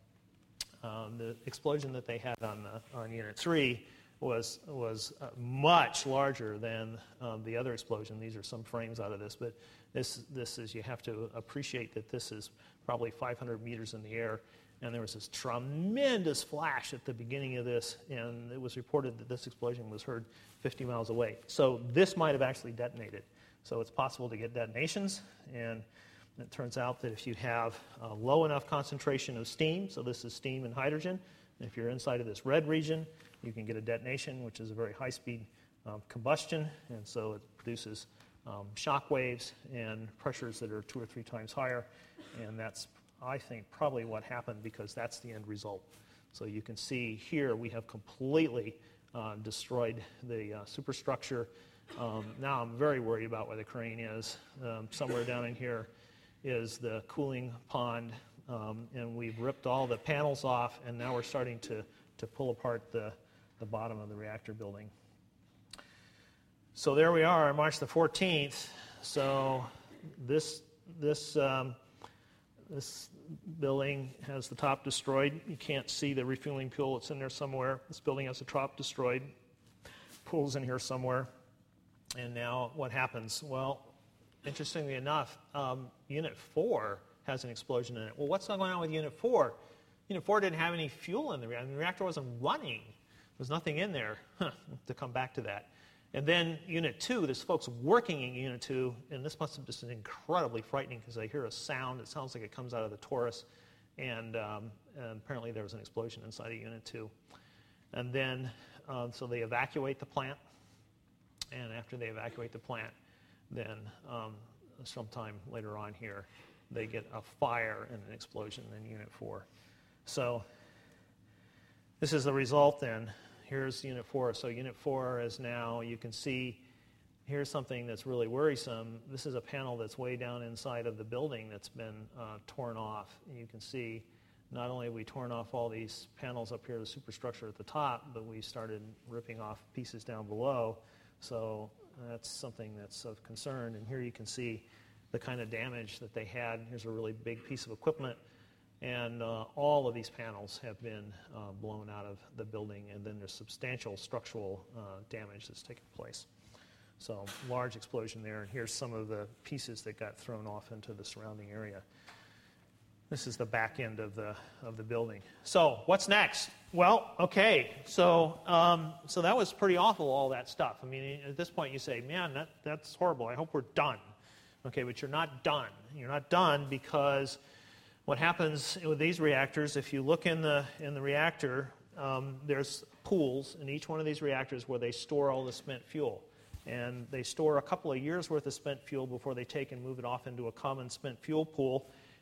the explosion that they had on Unit 3 was much larger than the other explosion. These are some frames out of this, but this is, you have to appreciate that this is probably 500 meters in the air, and there was this tremendous flash at the beginning of this, and it was reported that this explosion was heard 50 miles away. So this might have actually detonated. So it's possible to get detonations, and it turns out that if you have a low enough concentration of steam, so this is steam and hydrogen, and if you're inside of this red region, you can get a detonation, which is a very high-speed combustion, and so it produces shock waves and pressures that are 2 or 3 times higher, and that's, I think, probably what happened, because that's the end result. So you can see here we have completely destroyed the superstructure. Now I'm very worried about where the crane is. Somewhere down in here is the cooling pond, and we've ripped all the panels off, and now we're starting to pull apart the bottom of the reactor building. So there we are on March the 14th. So this building has the top destroyed. You can't see the refueling pool. It's in there somewhere. This building has the top destroyed. Pool's in here somewhere. And now what happens? Well, interestingly enough, Unit 4 has an explosion in it. Well, what's going on with Unit 4? Unit 4 didn't have any fuel in the reactor. The reactor wasn't running. There's nothing in there. To come back to that. And then Unit 2, there's folks working in Unit 2, and this must have just been incredibly frightening because they hear a sound. It sounds like it comes out of the torus, and apparently there was an explosion inside of Unit 2. And then, so they evacuate the plant, and after they evacuate the plant, then sometime later on here, they get a fire and an explosion in Unit 4. So this is the result then. Here's Unit 4. So Unit 4 is now, you can see, here's something that's really worrisome. This is a panel that's way down inside of the building that's been torn off. And you can see not only have we torn off all these panels up here, the superstructure at the top, but we started ripping off pieces down below. So that's something that's of concern. And here you can see the kind of damage that they had. Here's a really big piece of equipment. And all of these panels have been blown out of the building, and then there's substantial structural damage that's taken place. So large explosion there, and here's some of the pieces that got thrown off into the surrounding area. This is the back end of the building. So what's next? Well, okay, so that was pretty awful, all that stuff. I mean, at this point you say, man, that's horrible. I hope we're done. Okay, but you're not done. You're not done because what happens with these reactors, if you look in the reactor, there's pools in each one of these reactors where they store all the spent fuel. And they store a couple of years' worth of spent fuel before they take and move it off into a common spent fuel pool.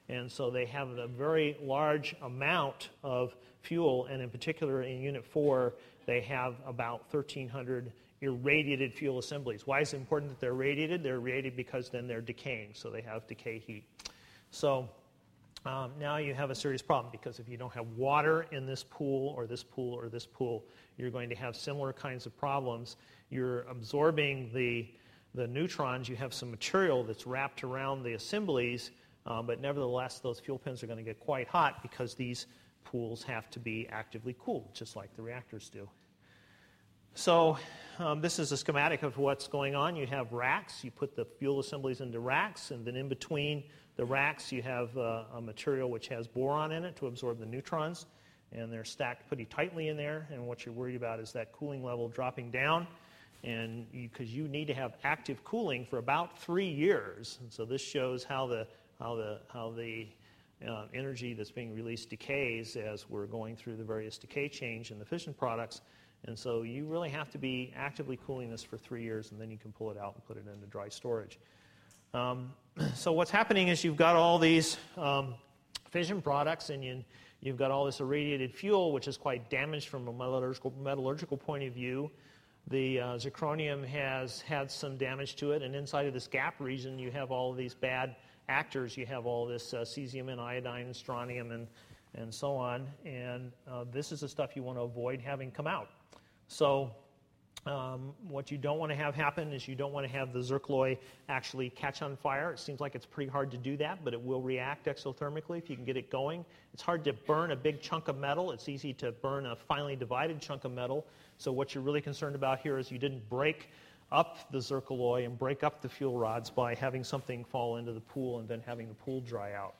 And so they have a very large amount of fuel, and in particular in Unit 4, they have about 1,300 irradiated fuel assemblies. Why is it important that they're radiated? They're radiated because then they're decaying, so they have decay heat. So now you have a serious problem, because if you don't have water in this pool or this pool or this pool, you're going to have similar kinds of problems. You're absorbing the neutrons. You have some material that's wrapped around the assemblies, but nevertheless, those fuel pins are going to get quite hot because these pools have to be actively cooled, just like the reactors do. So this is a schematic of what's going on. You have racks. You put the fuel assemblies into racks, and then in between the racks you have a material which has boron in it to absorb the neutrons, and they're stacked pretty tightly in there, and what you're worried about is that cooling level dropping down, and because you need to have active cooling for about 3 years. And so this shows how the energy that's being released decays as we're going through the various decay change in the fission products. And so you really have to be actively cooling this for 3 years, and then you can pull it out and put it into dry storage. So what's happening is you've got all these fission products, and you've got all this irradiated fuel, which is quite damaged from a metallurgical point of view. The zirconium has had some damage to it, and inside of this gap region you have all of these bad actors. You have all this cesium and iodine and strontium and so on, and this is the stuff you want to avoid having come out. So what you don't want to have happen is you don't want to have the zircaloy actually catch on fire. It seems like it's pretty hard to do that, but it will react exothermically if you can get it going. It's hard to burn a big chunk of metal. It's easy to burn a finely divided chunk of metal. So what you're really concerned about here is you didn't break up the zircaloy and break up the fuel rods by having something fall into the pool and then having the pool dry out.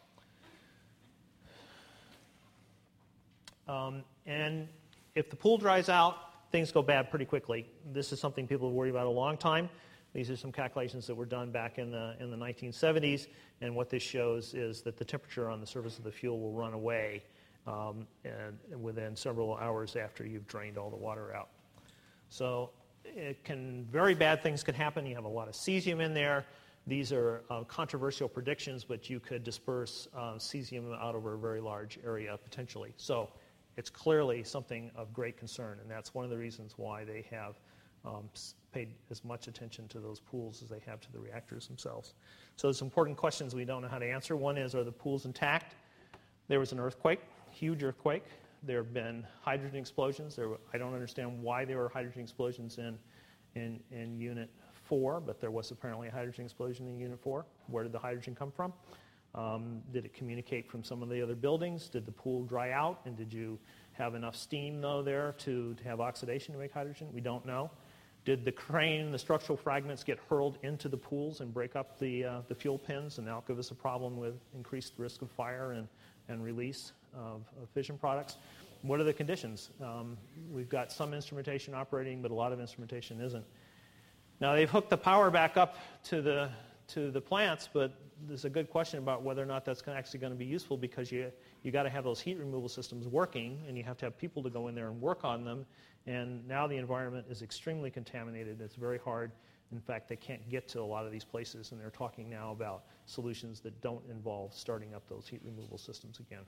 And if the pool dries out, things go bad pretty quickly. This is something people have worried about a long time. These are some calculations that were done back in the 1970s, and what this shows is that the temperature on the surface of the fuel will run away and within several hours after you've drained all the water out. So very bad things can happen. You have a lot of cesium in there. These are controversial predictions, but you could disperse cesium out over a very large area potentially. So it's clearly something of great concern, and that's one of the reasons why they have paid as much attention to those pools as they have to the reactors themselves. So there's important questions we don't know how to answer. One is, are the pools intact? There was an earthquake, huge earthquake. There have been hydrogen explosions. I don't understand why there were hydrogen explosions in Unit 4, but there was apparently a hydrogen explosion in Unit 4. Where did the hydrogen come from? Did it communicate from some of the other buildings? Did the pool dry out? And did you have enough steam, though, there to have oxidation to make hydrogen? We don't know. Did the crane, the structural fragments, get hurled into the pools and break up the fuel pins and now give us a problem with increased risk of fire and release of fission products? What are the conditions? We've got some instrumentation operating, but a lot of instrumentation isn't. Now, they've hooked the power back up to the plants, but there's a good question about whether or not that's actually going to be useful, because you got to have those heat removal systems working, and you have to have people to go in there and work on them. And now the environment is extremely contaminated. It's very hard. In fact, they can't get to a lot of these places, and they're talking now about solutions that don't involve starting up those heat removal systems again.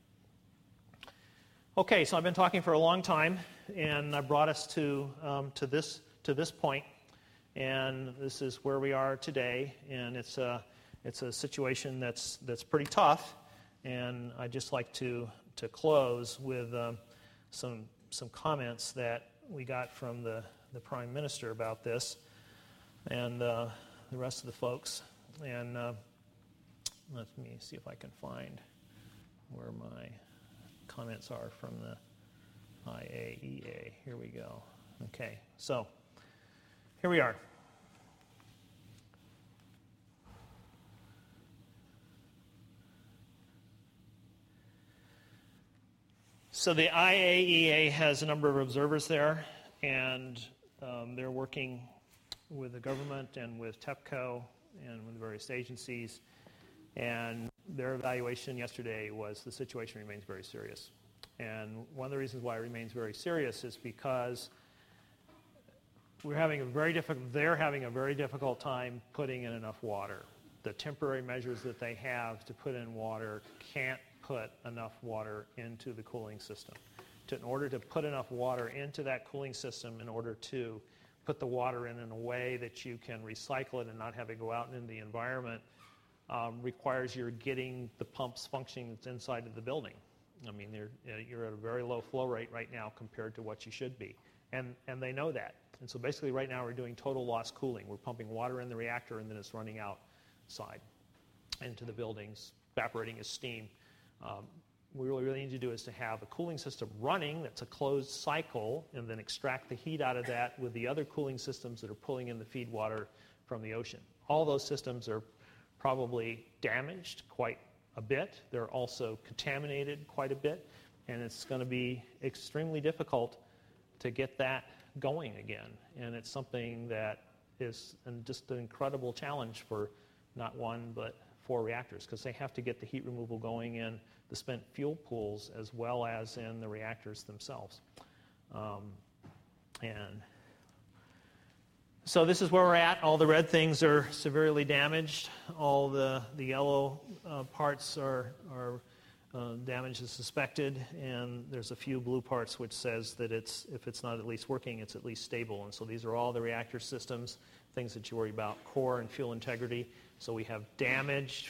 Okay, so I've been talking for a long time, and I brought us to this point, and this is where we are today, and it's a situation that's pretty tough, and I'd just like to close with some comments that we got from the Prime Minister about this, and the rest of the folks. And let me see if I can find where my comments are from the IAEA. Here we go. Okay, so here we are. So the IAEA has a number of observers there, and they're working with the government and with TEPCO and with various agencies. And their evaluation yesterday was the situation remains very serious. And one of the reasons why it remains very serious is because they're having a very difficult time putting in enough water. the temporary measures that they have to put in water can't put enough water into the cooling system. In order to put enough water into that cooling system, in order to put the water in a way that you can recycle it and not have it go out into the environment, requires you're getting the pumps functioning that's inside of the building. I mean, you're at a very low flow rate right now compared to what you should be. And they know that. And so basically right now we're doing total loss cooling. We're pumping water in the reactor and then it's running outside into the buildings, evaporating as steam. What we really need to do is to have a cooling system running that's a closed cycle and then extract the heat out of that with the other cooling systems that are pulling in the feed water from the ocean. All those systems are probably damaged quite a bit. They're also contaminated quite a bit, and it's going to be extremely difficult to get that going again. And it's something that is just an incredible challenge for not one but 4 reactors, because they have to get the heat removal going in the spent fuel pools as well as in the reactors themselves. And so this is where we're at. All the red things are severely damaged. All the yellow parts are damage is suspected, and there's a few blue parts which says that if it's not at least working, it's at least stable. And so these are all the reactor systems, things that you worry about, core and fuel integrity. So we have damaged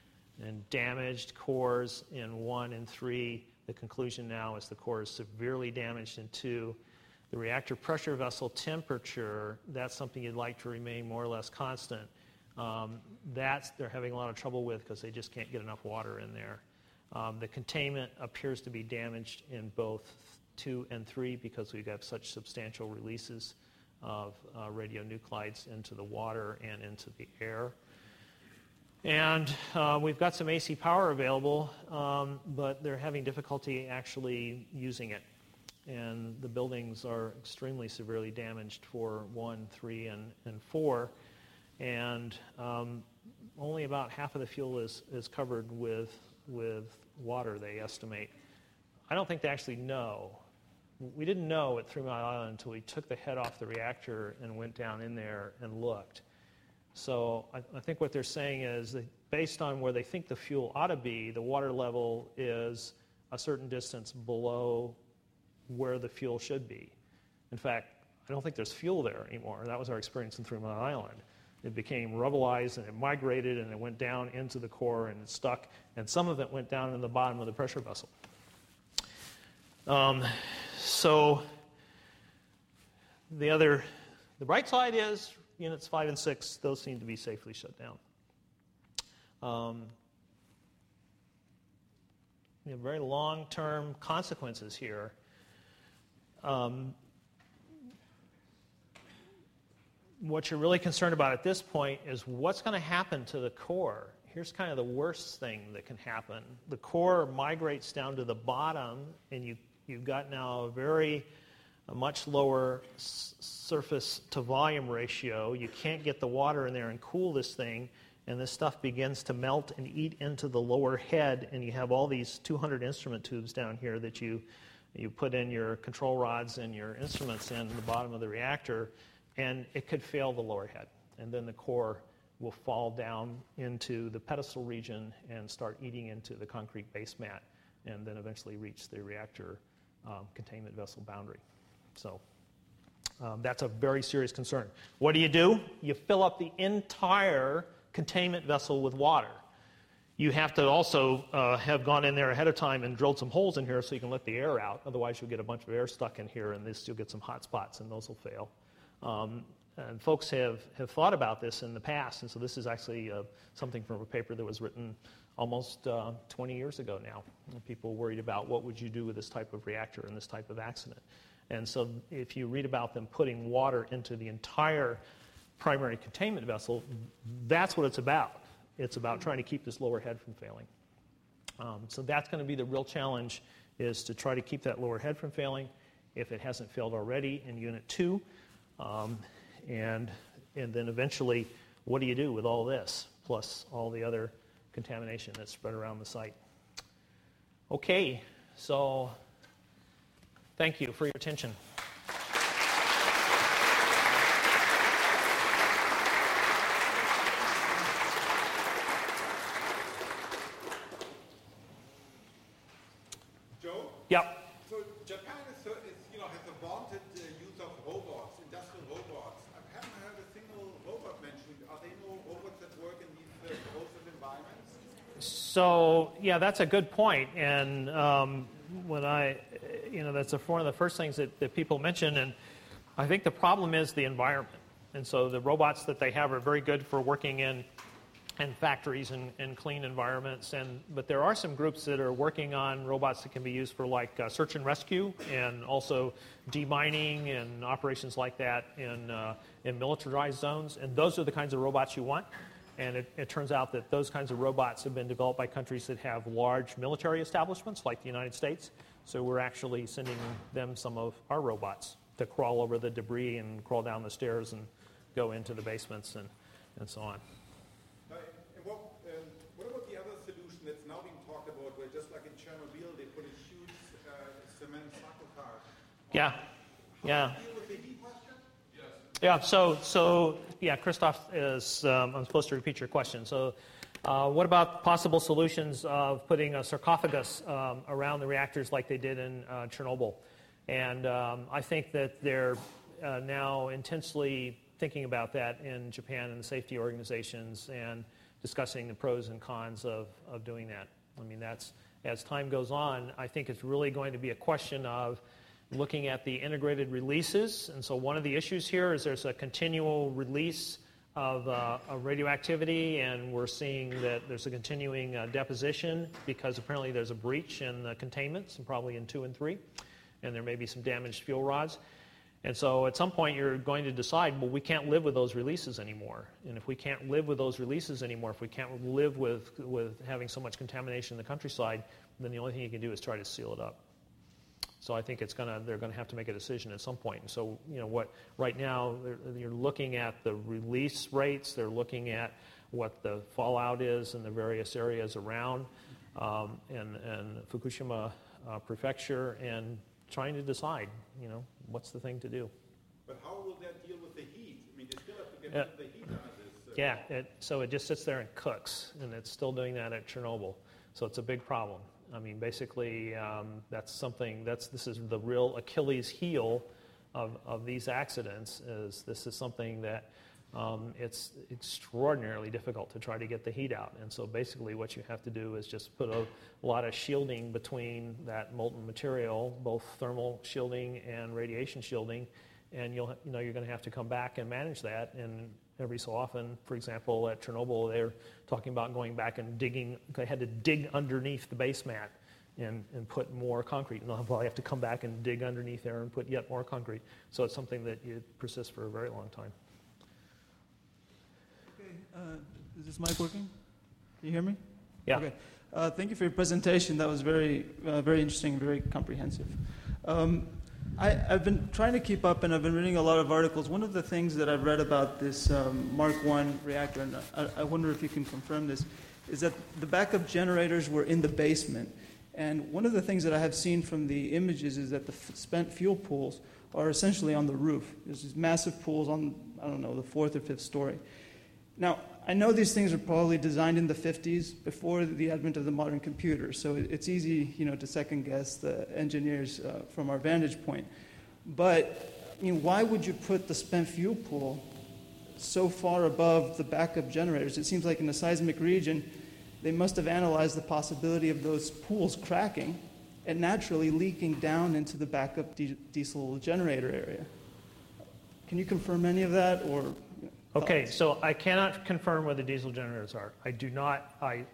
cores in 1 and 3. The conclusion now is the core is severely damaged in 2. The reactor pressure vessel temperature, that's something you'd like to remain more or less constant. They're having a lot of trouble with because they just can't get enough water in there. The containment appears to be damaged in both 2 and 3 because we've got such substantial releases of radionuclides into the water and into the air. And we've got some AC power available, but they're having difficulty actually using it. And the buildings are extremely severely damaged for 1, 3, and 4. And only about half of the fuel is covered with water, they estimate. I don't think they actually know. We didn't know at 3 Mile Island until we took the head off the reactor and went down in there and looked. So I think what they're saying is that based on where they think the fuel ought to be, the water level is a certain distance below where the fuel should be. In fact, I don't think there's fuel there anymore. That was our experience in 3 Mile Island. It became rubbleized and it migrated and it went down into the core and it stuck, and some of it went down in the bottom of the pressure vessel. So the bright side is units 5 and 6, those seem to be safely shut down. We have very long-term consequences here. What you're really concerned about at this point is what's going to happen to the core. Here's kind of the worst thing that can happen. The core migrates down to the bottom, and you've got now a much lower surface to volume ratio. You can't get the water in there and cool this thing, and this stuff begins to melt and eat into the lower head, and you have all these 200 instrument tubes down here that you put in your control rods and your instruments in the bottom of the reactor, and it could fail the lower head. And then the core will fall down into the pedestal region and start eating into the concrete base mat, and then eventually reach the reactor containment vessel boundary. So that's a very serious concern. What do? You fill up the entire containment vessel with water. You have to also have gone in there ahead of time and drilled some holes in here so you can let the air out. Otherwise, you'll get a bunch of air stuck in here, and you'll get some hot spots, and those will fail. And folks have thought about this in the past, and so this is actually something from a paper that was written almost 20 years ago now. People worried about what would you do with this type of reactor in this type of accident. And so if you read about them putting water into the entire primary containment vessel, that's what it's about. It's about trying to keep this lower head from failing. So that's going to be the real challenge, is to try to keep that lower head from failing if it hasn't failed already in Unit 2. And then eventually, what do you do with all this, plus all the other contamination that's spread around the site? Okay, so thank you for your attention. Joe? Yep. So Japan is has a vaunted use of robots, industrial robots. I haven't heard a single robot mentioned. Are there no robots that work in these corrosive environments? So yeah, that's a good point. And when that's one of the first things that people mention. And I think the problem is the environment. And so the robots that they have are very good for working in factories and clean environments. But there are some groups that are working on robots that can be used for search and rescue and also demining and operations like that in militarized zones. And those are the kinds of robots you want. And it turns out that those kinds of robots have been developed by countries that have large military establishments like the United States. So we're actually sending them some of our robots to crawl over the debris and crawl down the stairs and go into the basements and so on. What about the other solution that's now being talked about, where just like in Chernobyl, they put a huge cement sarcophagus? Yeah. Deal with the heat question? Yeah. Christoph is. I'm supposed to repeat your question. So, what about possible solutions of putting a sarcophagus around the reactors like they did in Chernobyl? And I think that they're now intensely thinking about that in Japan and the safety organizations and discussing the pros and cons of doing that. I mean, as time goes on, I think it's really going to be a question of looking at the integrated releases. And so one of the issues here is there's a continual release of radioactivity, and we're seeing that there's a continuing deposition because apparently there's a breach in the containments, and probably in 2 and 3, and there may be some damaged fuel rods. And so at some point you're going to decide, well, we can't live with those releases anymore. And if we can't live with those releases anymore, if we can't live with having so much contamination in the countryside, then the only thing you can do is try to seal it up. So I think they're going to have to make a decision at some point. And so, right now you're looking at the release rates, they're looking at what the fallout is in the various areas around and Fukushima Prefecture, and trying to decide, what's the thing to do. But how will that deal with the heat? I mean, you still have to get the heat out of this. So it just sits there and cooks, and it's still doing that at Chernobyl. So it's a big problem. I mean, basically, this is the real Achilles heel of these accidents. This is something that it's extraordinarily difficult to try to get the heat out. And so basically what you have to do is just put a lot of shielding between that molten material, both thermal shielding and radiation shielding, and you're going to have to come back and manage that. And every so often, for example, at Chernobyl, they're talking about going back and digging. They had to dig underneath the base mat and put more concrete. And they'll probably have to come back and dig underneath there and put yet more concrete. So it's something that persists for a very long time. Is this mic working? Can you hear me? Yeah. Okay. Thank you for your presentation. That was very, very interesting, very comprehensive. I've been trying to keep up, and I've been reading a lot of articles. One of the things that I've read about this Mark I reactor, and I wonder if you can confirm this, is that the backup generators were in the basement. And one of the things that I have seen from the images is that the spent fuel pools are essentially on the roof. There's these massive pools on, I don't know, the 4th or 5th story. Now, I know these things were probably designed in the 50s before the advent of the modern computer, so it's easy, to second-guess the engineers from our vantage point. But, why would you put the spent fuel pool so far above the backup generators? It seems like in a seismic region, they must have analyzed the possibility of those pools cracking and naturally leaking down into the backup diesel generator area. Can you confirm any of that, or... Okay, so I cannot confirm where the diesel generators are. I do not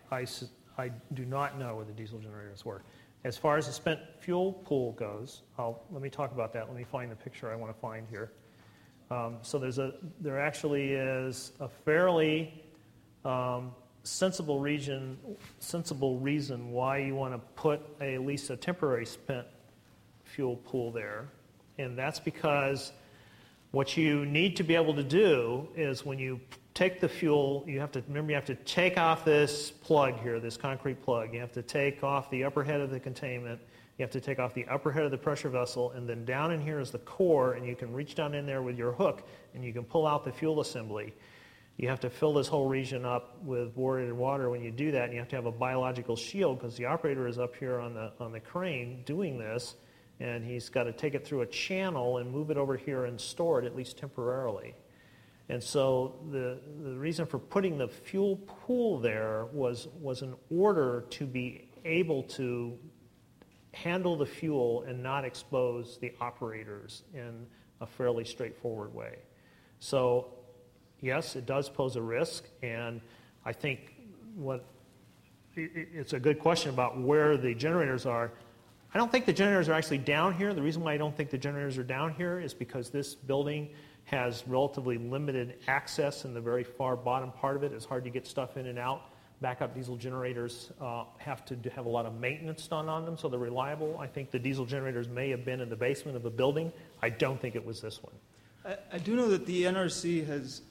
know where the diesel generators were. As far as the spent fuel pool goes, let me talk about that. Let me find the picture I want to find here. So there actually is a fairly sensible reason why you want to put at least a temporary spent fuel pool there, and that's because what you need to be able to do is when you take the fuel, you have to take off this plug here, this concrete plug. You have to take off the upper head of the containment. You have to take off the upper head of the pressure vessel, and then down in here is the core, and you can reach down in there with your hook, and you can pull out the fuel assembly. You have to fill this whole region up with borated water when you do that, and you have to have a biological shield because the operator is up here on the crane doing this, and he's got to take it through a channel and move it over here and store it, at least temporarily. And so the reason for putting the fuel pool there was in order to be able to handle the fuel and not expose the operators in a fairly straightforward way. So yes, it does pose a risk, and I think it's a good question about where the generators are. I don't think the generators are actually down here. The reason why I don't think the generators are down here is because this building has relatively limited access in the very far bottom part of it. It's hard to get stuff in and out. Backup diesel generators have to have a lot of maintenance done on them, so they're reliable. I think the diesel generators may have been in the basement of a building. I don't think it was this one. I do know that the NRC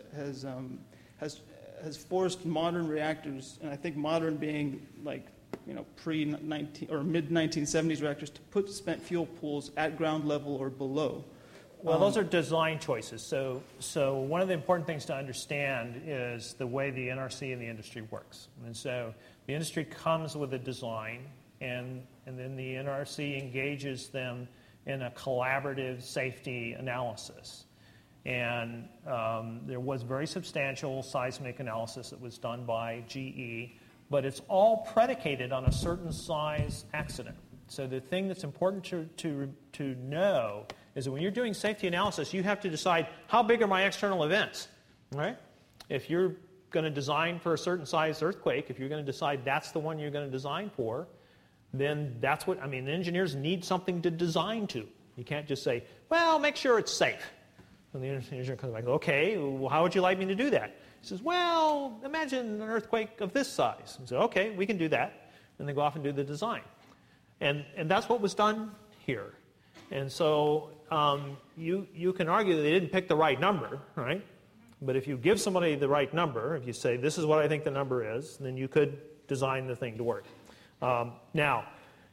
has forced modern reactors, and I think modern being like pre-19 or mid-1970s reactors, to put spent fuel pools at ground level or below. Well, those are design choices. So one of the important things to understand is the way the NRC and the industry works. And so the industry comes with a design, and then the NRC engages them in a collaborative safety analysis. And there was very substantial seismic analysis that was done by GE, but it's all predicated on a certain size accident. So the thing that's important to know is that when you're doing safety analysis, you have to decide how big are my external events, right? If you're going to design for a certain size earthquake, if you're going to decide that's the one you're going to design for, then that's what, the engineers need something to design to. You can't just say, well, make sure it's safe. And the engineer comes back, okay, well, how would you like me to do that? He says, well, imagine an earthquake of this size. And say, okay, we can do that. And they go off and do the design. And that's what was done here. And so you can argue that they didn't pick the right number, right? But if you give somebody the right number, if you say, this is what I think the number is, then you could design the thing to work. Now,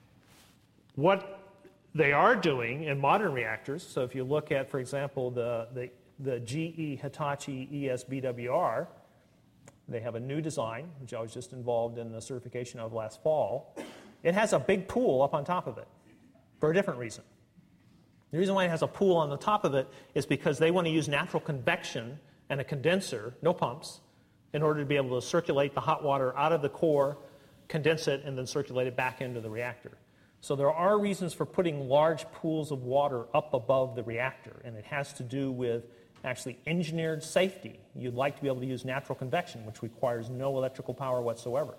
what they are doing in modern reactors, so if you look at, for example, the GE Hitachi ESBWR, they have a new design, which I was just involved in the certification of last fall. It has a big pool up on top of it for a different reason. The reason why it has a pool on the top of it is because they want to use natural convection and a condenser, no pumps, in order to be able to circulate the hot water out of the core, condense it, and then circulate it back into the reactor. So there are reasons for putting large pools of water up above the reactor, and it has to do with actually engineered safety. You'd like to be able to use natural convection, which requires no electrical power whatsoever.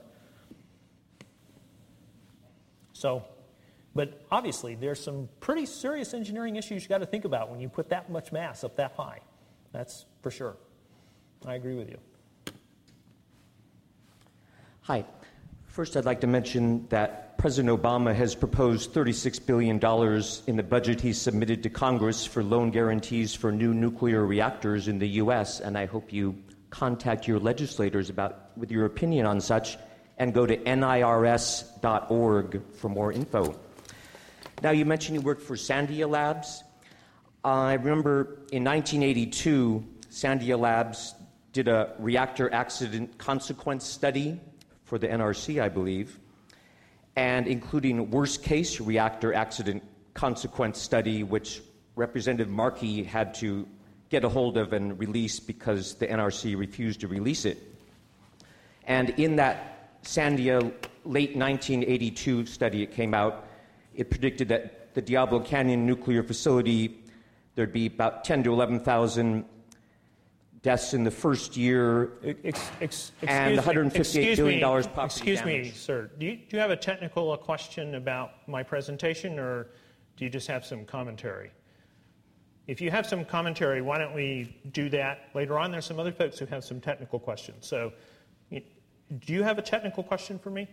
So, but obviously there's some pretty serious engineering issues you got to think about when you put that much mass up that high. That's for sure. I agree with you. Hi. First, I'd like to mention that President Obama has proposed $36 billion in the budget he submitted to Congress for loan guarantees for new nuclear reactors in the U.S., and I hope you contact your legislators with your opinion on such, and go to nirs.org for more info. Now, you mentioned you worked for Sandia Labs. I remember in 1982, Sandia Labs did a reactor accident consequence study for the NRC, I believe, and including worst-case reactor accident consequence study, which Representative Markey had to get a hold of and release because the NRC refused to release it. And in that Sandia late 1982 study, it came out, it predicted that the Diablo Canyon nuclear facility, there'd be about 10 to 11,000 deaths in the first year, and $158 billion property damage. Excuse me, sir. Do you have a technical question about my presentation, or do you just have some commentary? If you have some commentary, why don't we do that later on? There's some other folks who have some technical questions. So, do you have a technical question for me?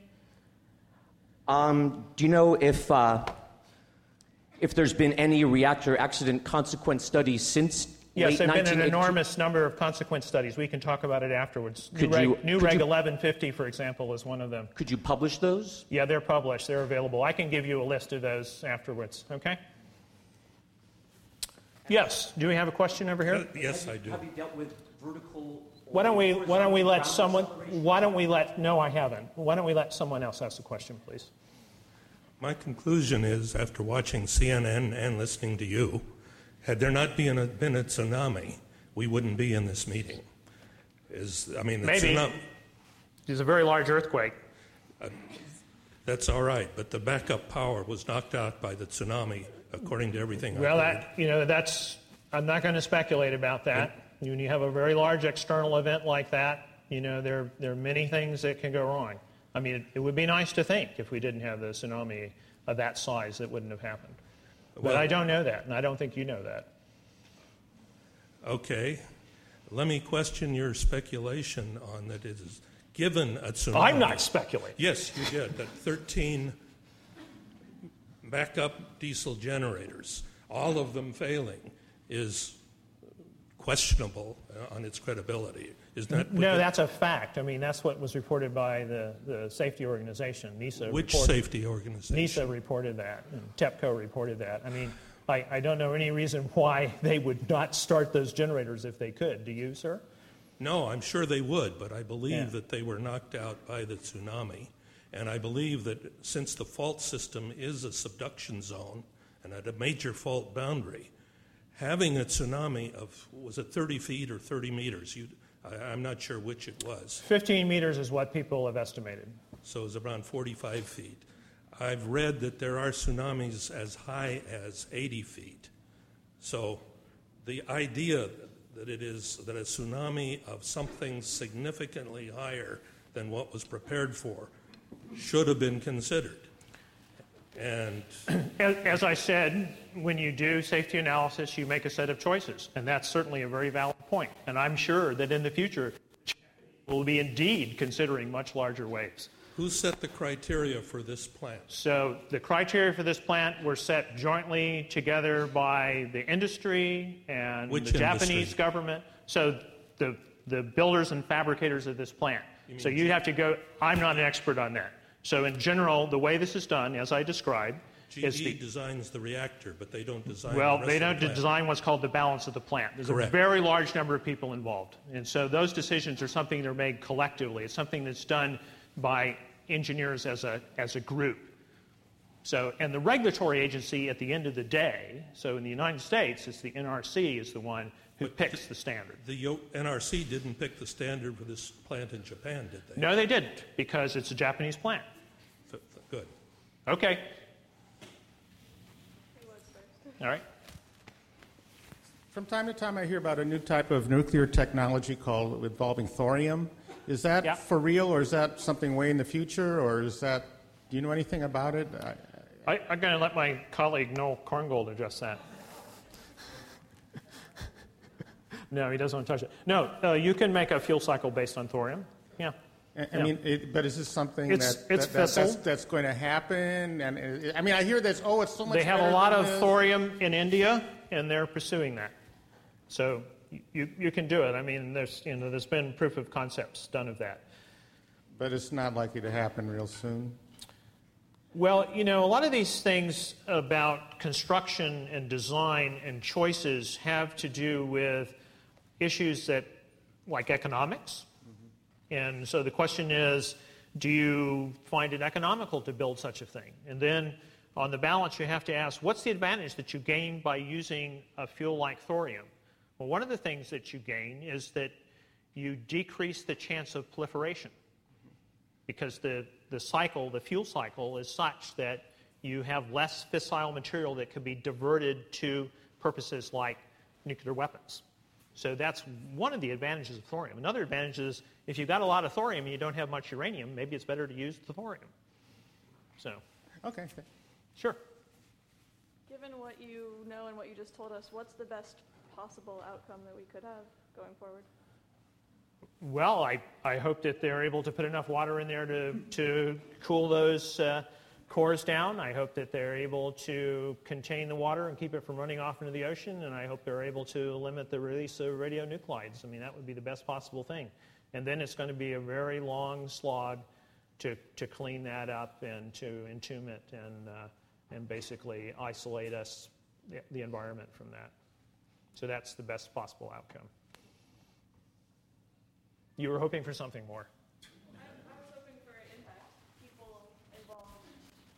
Do you know if there's been any reactor accident consequence studies since? Yes, there have been an enormous number of consequence studies. We can talk about it afterwards. New Reg 1150, for example, is one of them. Could you publish those? Yeah, they're published. They're available. I can give you a list of those afterwards, okay? Yes. Do we have a question over here? Yes, I do. Have you dealt with vertical Why don't we let someone? No, I haven't. Why don't we let someone else ask the question, please? My conclusion is, after watching CNN and listening to you, had there not been a tsunami, we wouldn't be in this meeting. Maybe. There's a very large earthquake. That's all right, but the backup power was knocked out by the tsunami, according to everything Well, I've heard. I'm not going to speculate about that. When you have a very large external event like that, there are many things that can go wrong. I mean, it would be nice to think if we didn't have the tsunami of that size, it wouldn't have happened. But I don't know that, and I don't think you know that. Okay. Let me question your speculation on that it is given a tsunami. I'm not speculating. Yes, you did. That 13 backup diesel generators, all of them failing, is questionable on its credibility. No, that's a fact. I mean, that's what was reported by the safety organization, NISA. Which safety organization? NISA reported that, and TEPCO reported that. I mean, I don't know any reason why they would not start those generators if they could. Do you, sir? No, I'm sure they would, but I believe that they were knocked out by the tsunami. And I believe that since the fault system is a subduction zone and at a major fault boundary, having a tsunami of, was it 30 feet or 30 meters? I'm not sure which it was. 15 meters is what people have estimated. So it's around 45 feet. I've read that there are tsunamis as high as 80 feet. So the idea that it is that a tsunami of something significantly higher than what was prepared for should have been considered. And as I said, when you do safety analysis, you make a set of choices, and that's certainly a very valid point. And I'm sure that in the future, we'll be indeed considering much larger waves. Who set the criteria for this plant? So the criteria for this plant were set jointly together by the industry and Which the industry? Japanese government. So the builders and fabricators of this plant. So you have to go, I'm not an expert on that. So in general, the way this is done, as I described, GE designs the reactor, but they don't design well, the rest they of the don't plant. design what's called the balance of the plant. There's Correct. a very large number of people involved. And so those decisions are something that are made collectively. It's something that's done by engineers as a group. So, and the regulatory agency at the end of the day, so in the United States, it's the NRC is the one who picks the standard. The NRC didn't pick the standard for this plant in Japan, did they? No, they didn't, because it's a Japanese plant. Good. Okay. All right. From time to time, I hear about a new type of nuclear technology called involving thorium. Is that for real, or is that something way in the future, or is that? Do you know anything about it? I'm going to let my colleague Noel Korngold address that. No, he doesn't want to touch it. No, you can make a fuel cycle based on thorium. Yeah. I mean, but is this something It's that's going to happen? And I mean, I hear this. Oh, it's so much. They have better a lot than of this. thorium in India, and they're pursuing that. So you can do it. I mean, there's been proof of concepts done of that. But it's not likely to happen real soon. Well, a lot of these things about construction and design and choices have to do with issues like economics. And so the question is, do you find it economical to build such a thing? And then on the balance, you have to ask, what's the advantage that you gain by using a fuel like thorium? Well, one of the things that you gain is that you decrease the chance of proliferation, because the fuel cycle is such that you have less fissile material that can be diverted to purposes like nuclear weapons. So that's one of the advantages of thorium. Another advantage is if you've got a lot of thorium and you don't have much uranium, maybe it's better to use the thorium. So. Okay. Sure. Given what you know and what you just told us, what's the best possible outcome that we could have going forward? Well, I hope that they're able to put enough water in there to cool those cores down. I hope that they're able to contain the water and keep it from running off into the ocean, and I hope they're able to limit the release of radionuclides. I mean, that would be the best possible thing. And then it's going to be a very long slog to clean that up and to entomb it and basically isolate the environment from that. So that's the best possible outcome. You were hoping for something more. I was hoping for impact, people involved.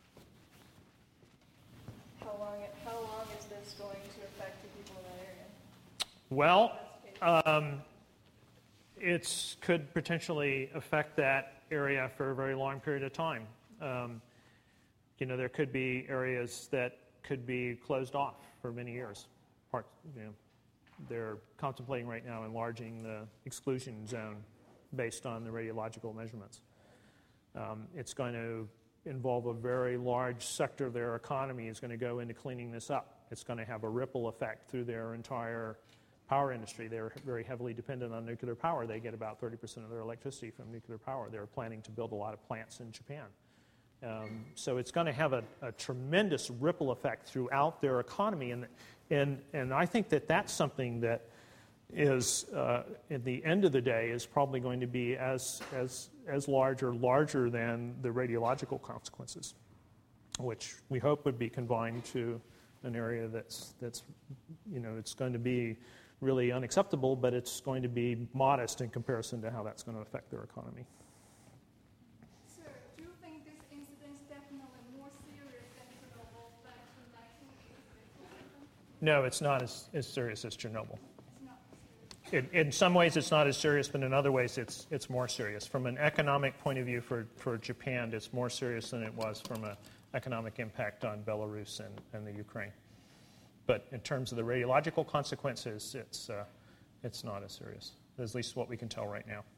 How long is this going to affect the people in that area? Well, it could potentially affect that area for a very long period of time. There could be areas that could be closed off for many years. They're contemplating right now enlarging the exclusion zone based on the radiological measurements. It's going to involve a very large sector of their economy is going to go into cleaning this up. It's going to have a ripple effect through their entire power industry. They're very heavily dependent on nuclear power. They get about 30% of their electricity from nuclear power. They're planning to build a lot of plants in Japan. So it's going to have a tremendous ripple effect throughout their economy. And I think that that's something that is, at the end of the day, is probably going to be as large or larger than the radiological consequences, which we hope would be confined to an area that's it's going to be really unacceptable, but it's going to be modest in comparison to how that's going to affect their economy. Sir, do you think this incident is definitely more serious than Chernobyl back in 1986? No, it's not as serious as Chernobyl. It's not serious. In some ways, it's not as serious, but in other ways, it's more serious. From an economic point of view for Japan, it's more serious than it was from an economic impact on Belarus and the Ukraine. But in terms of the radiological consequences, it's not as serious, at least what we can tell right now.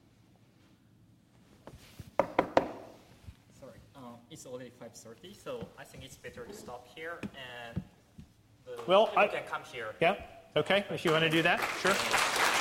Sorry, it's already 5:30, so I think it's better to stop here, and people can come here. Yeah, okay, if you want to do that, sure.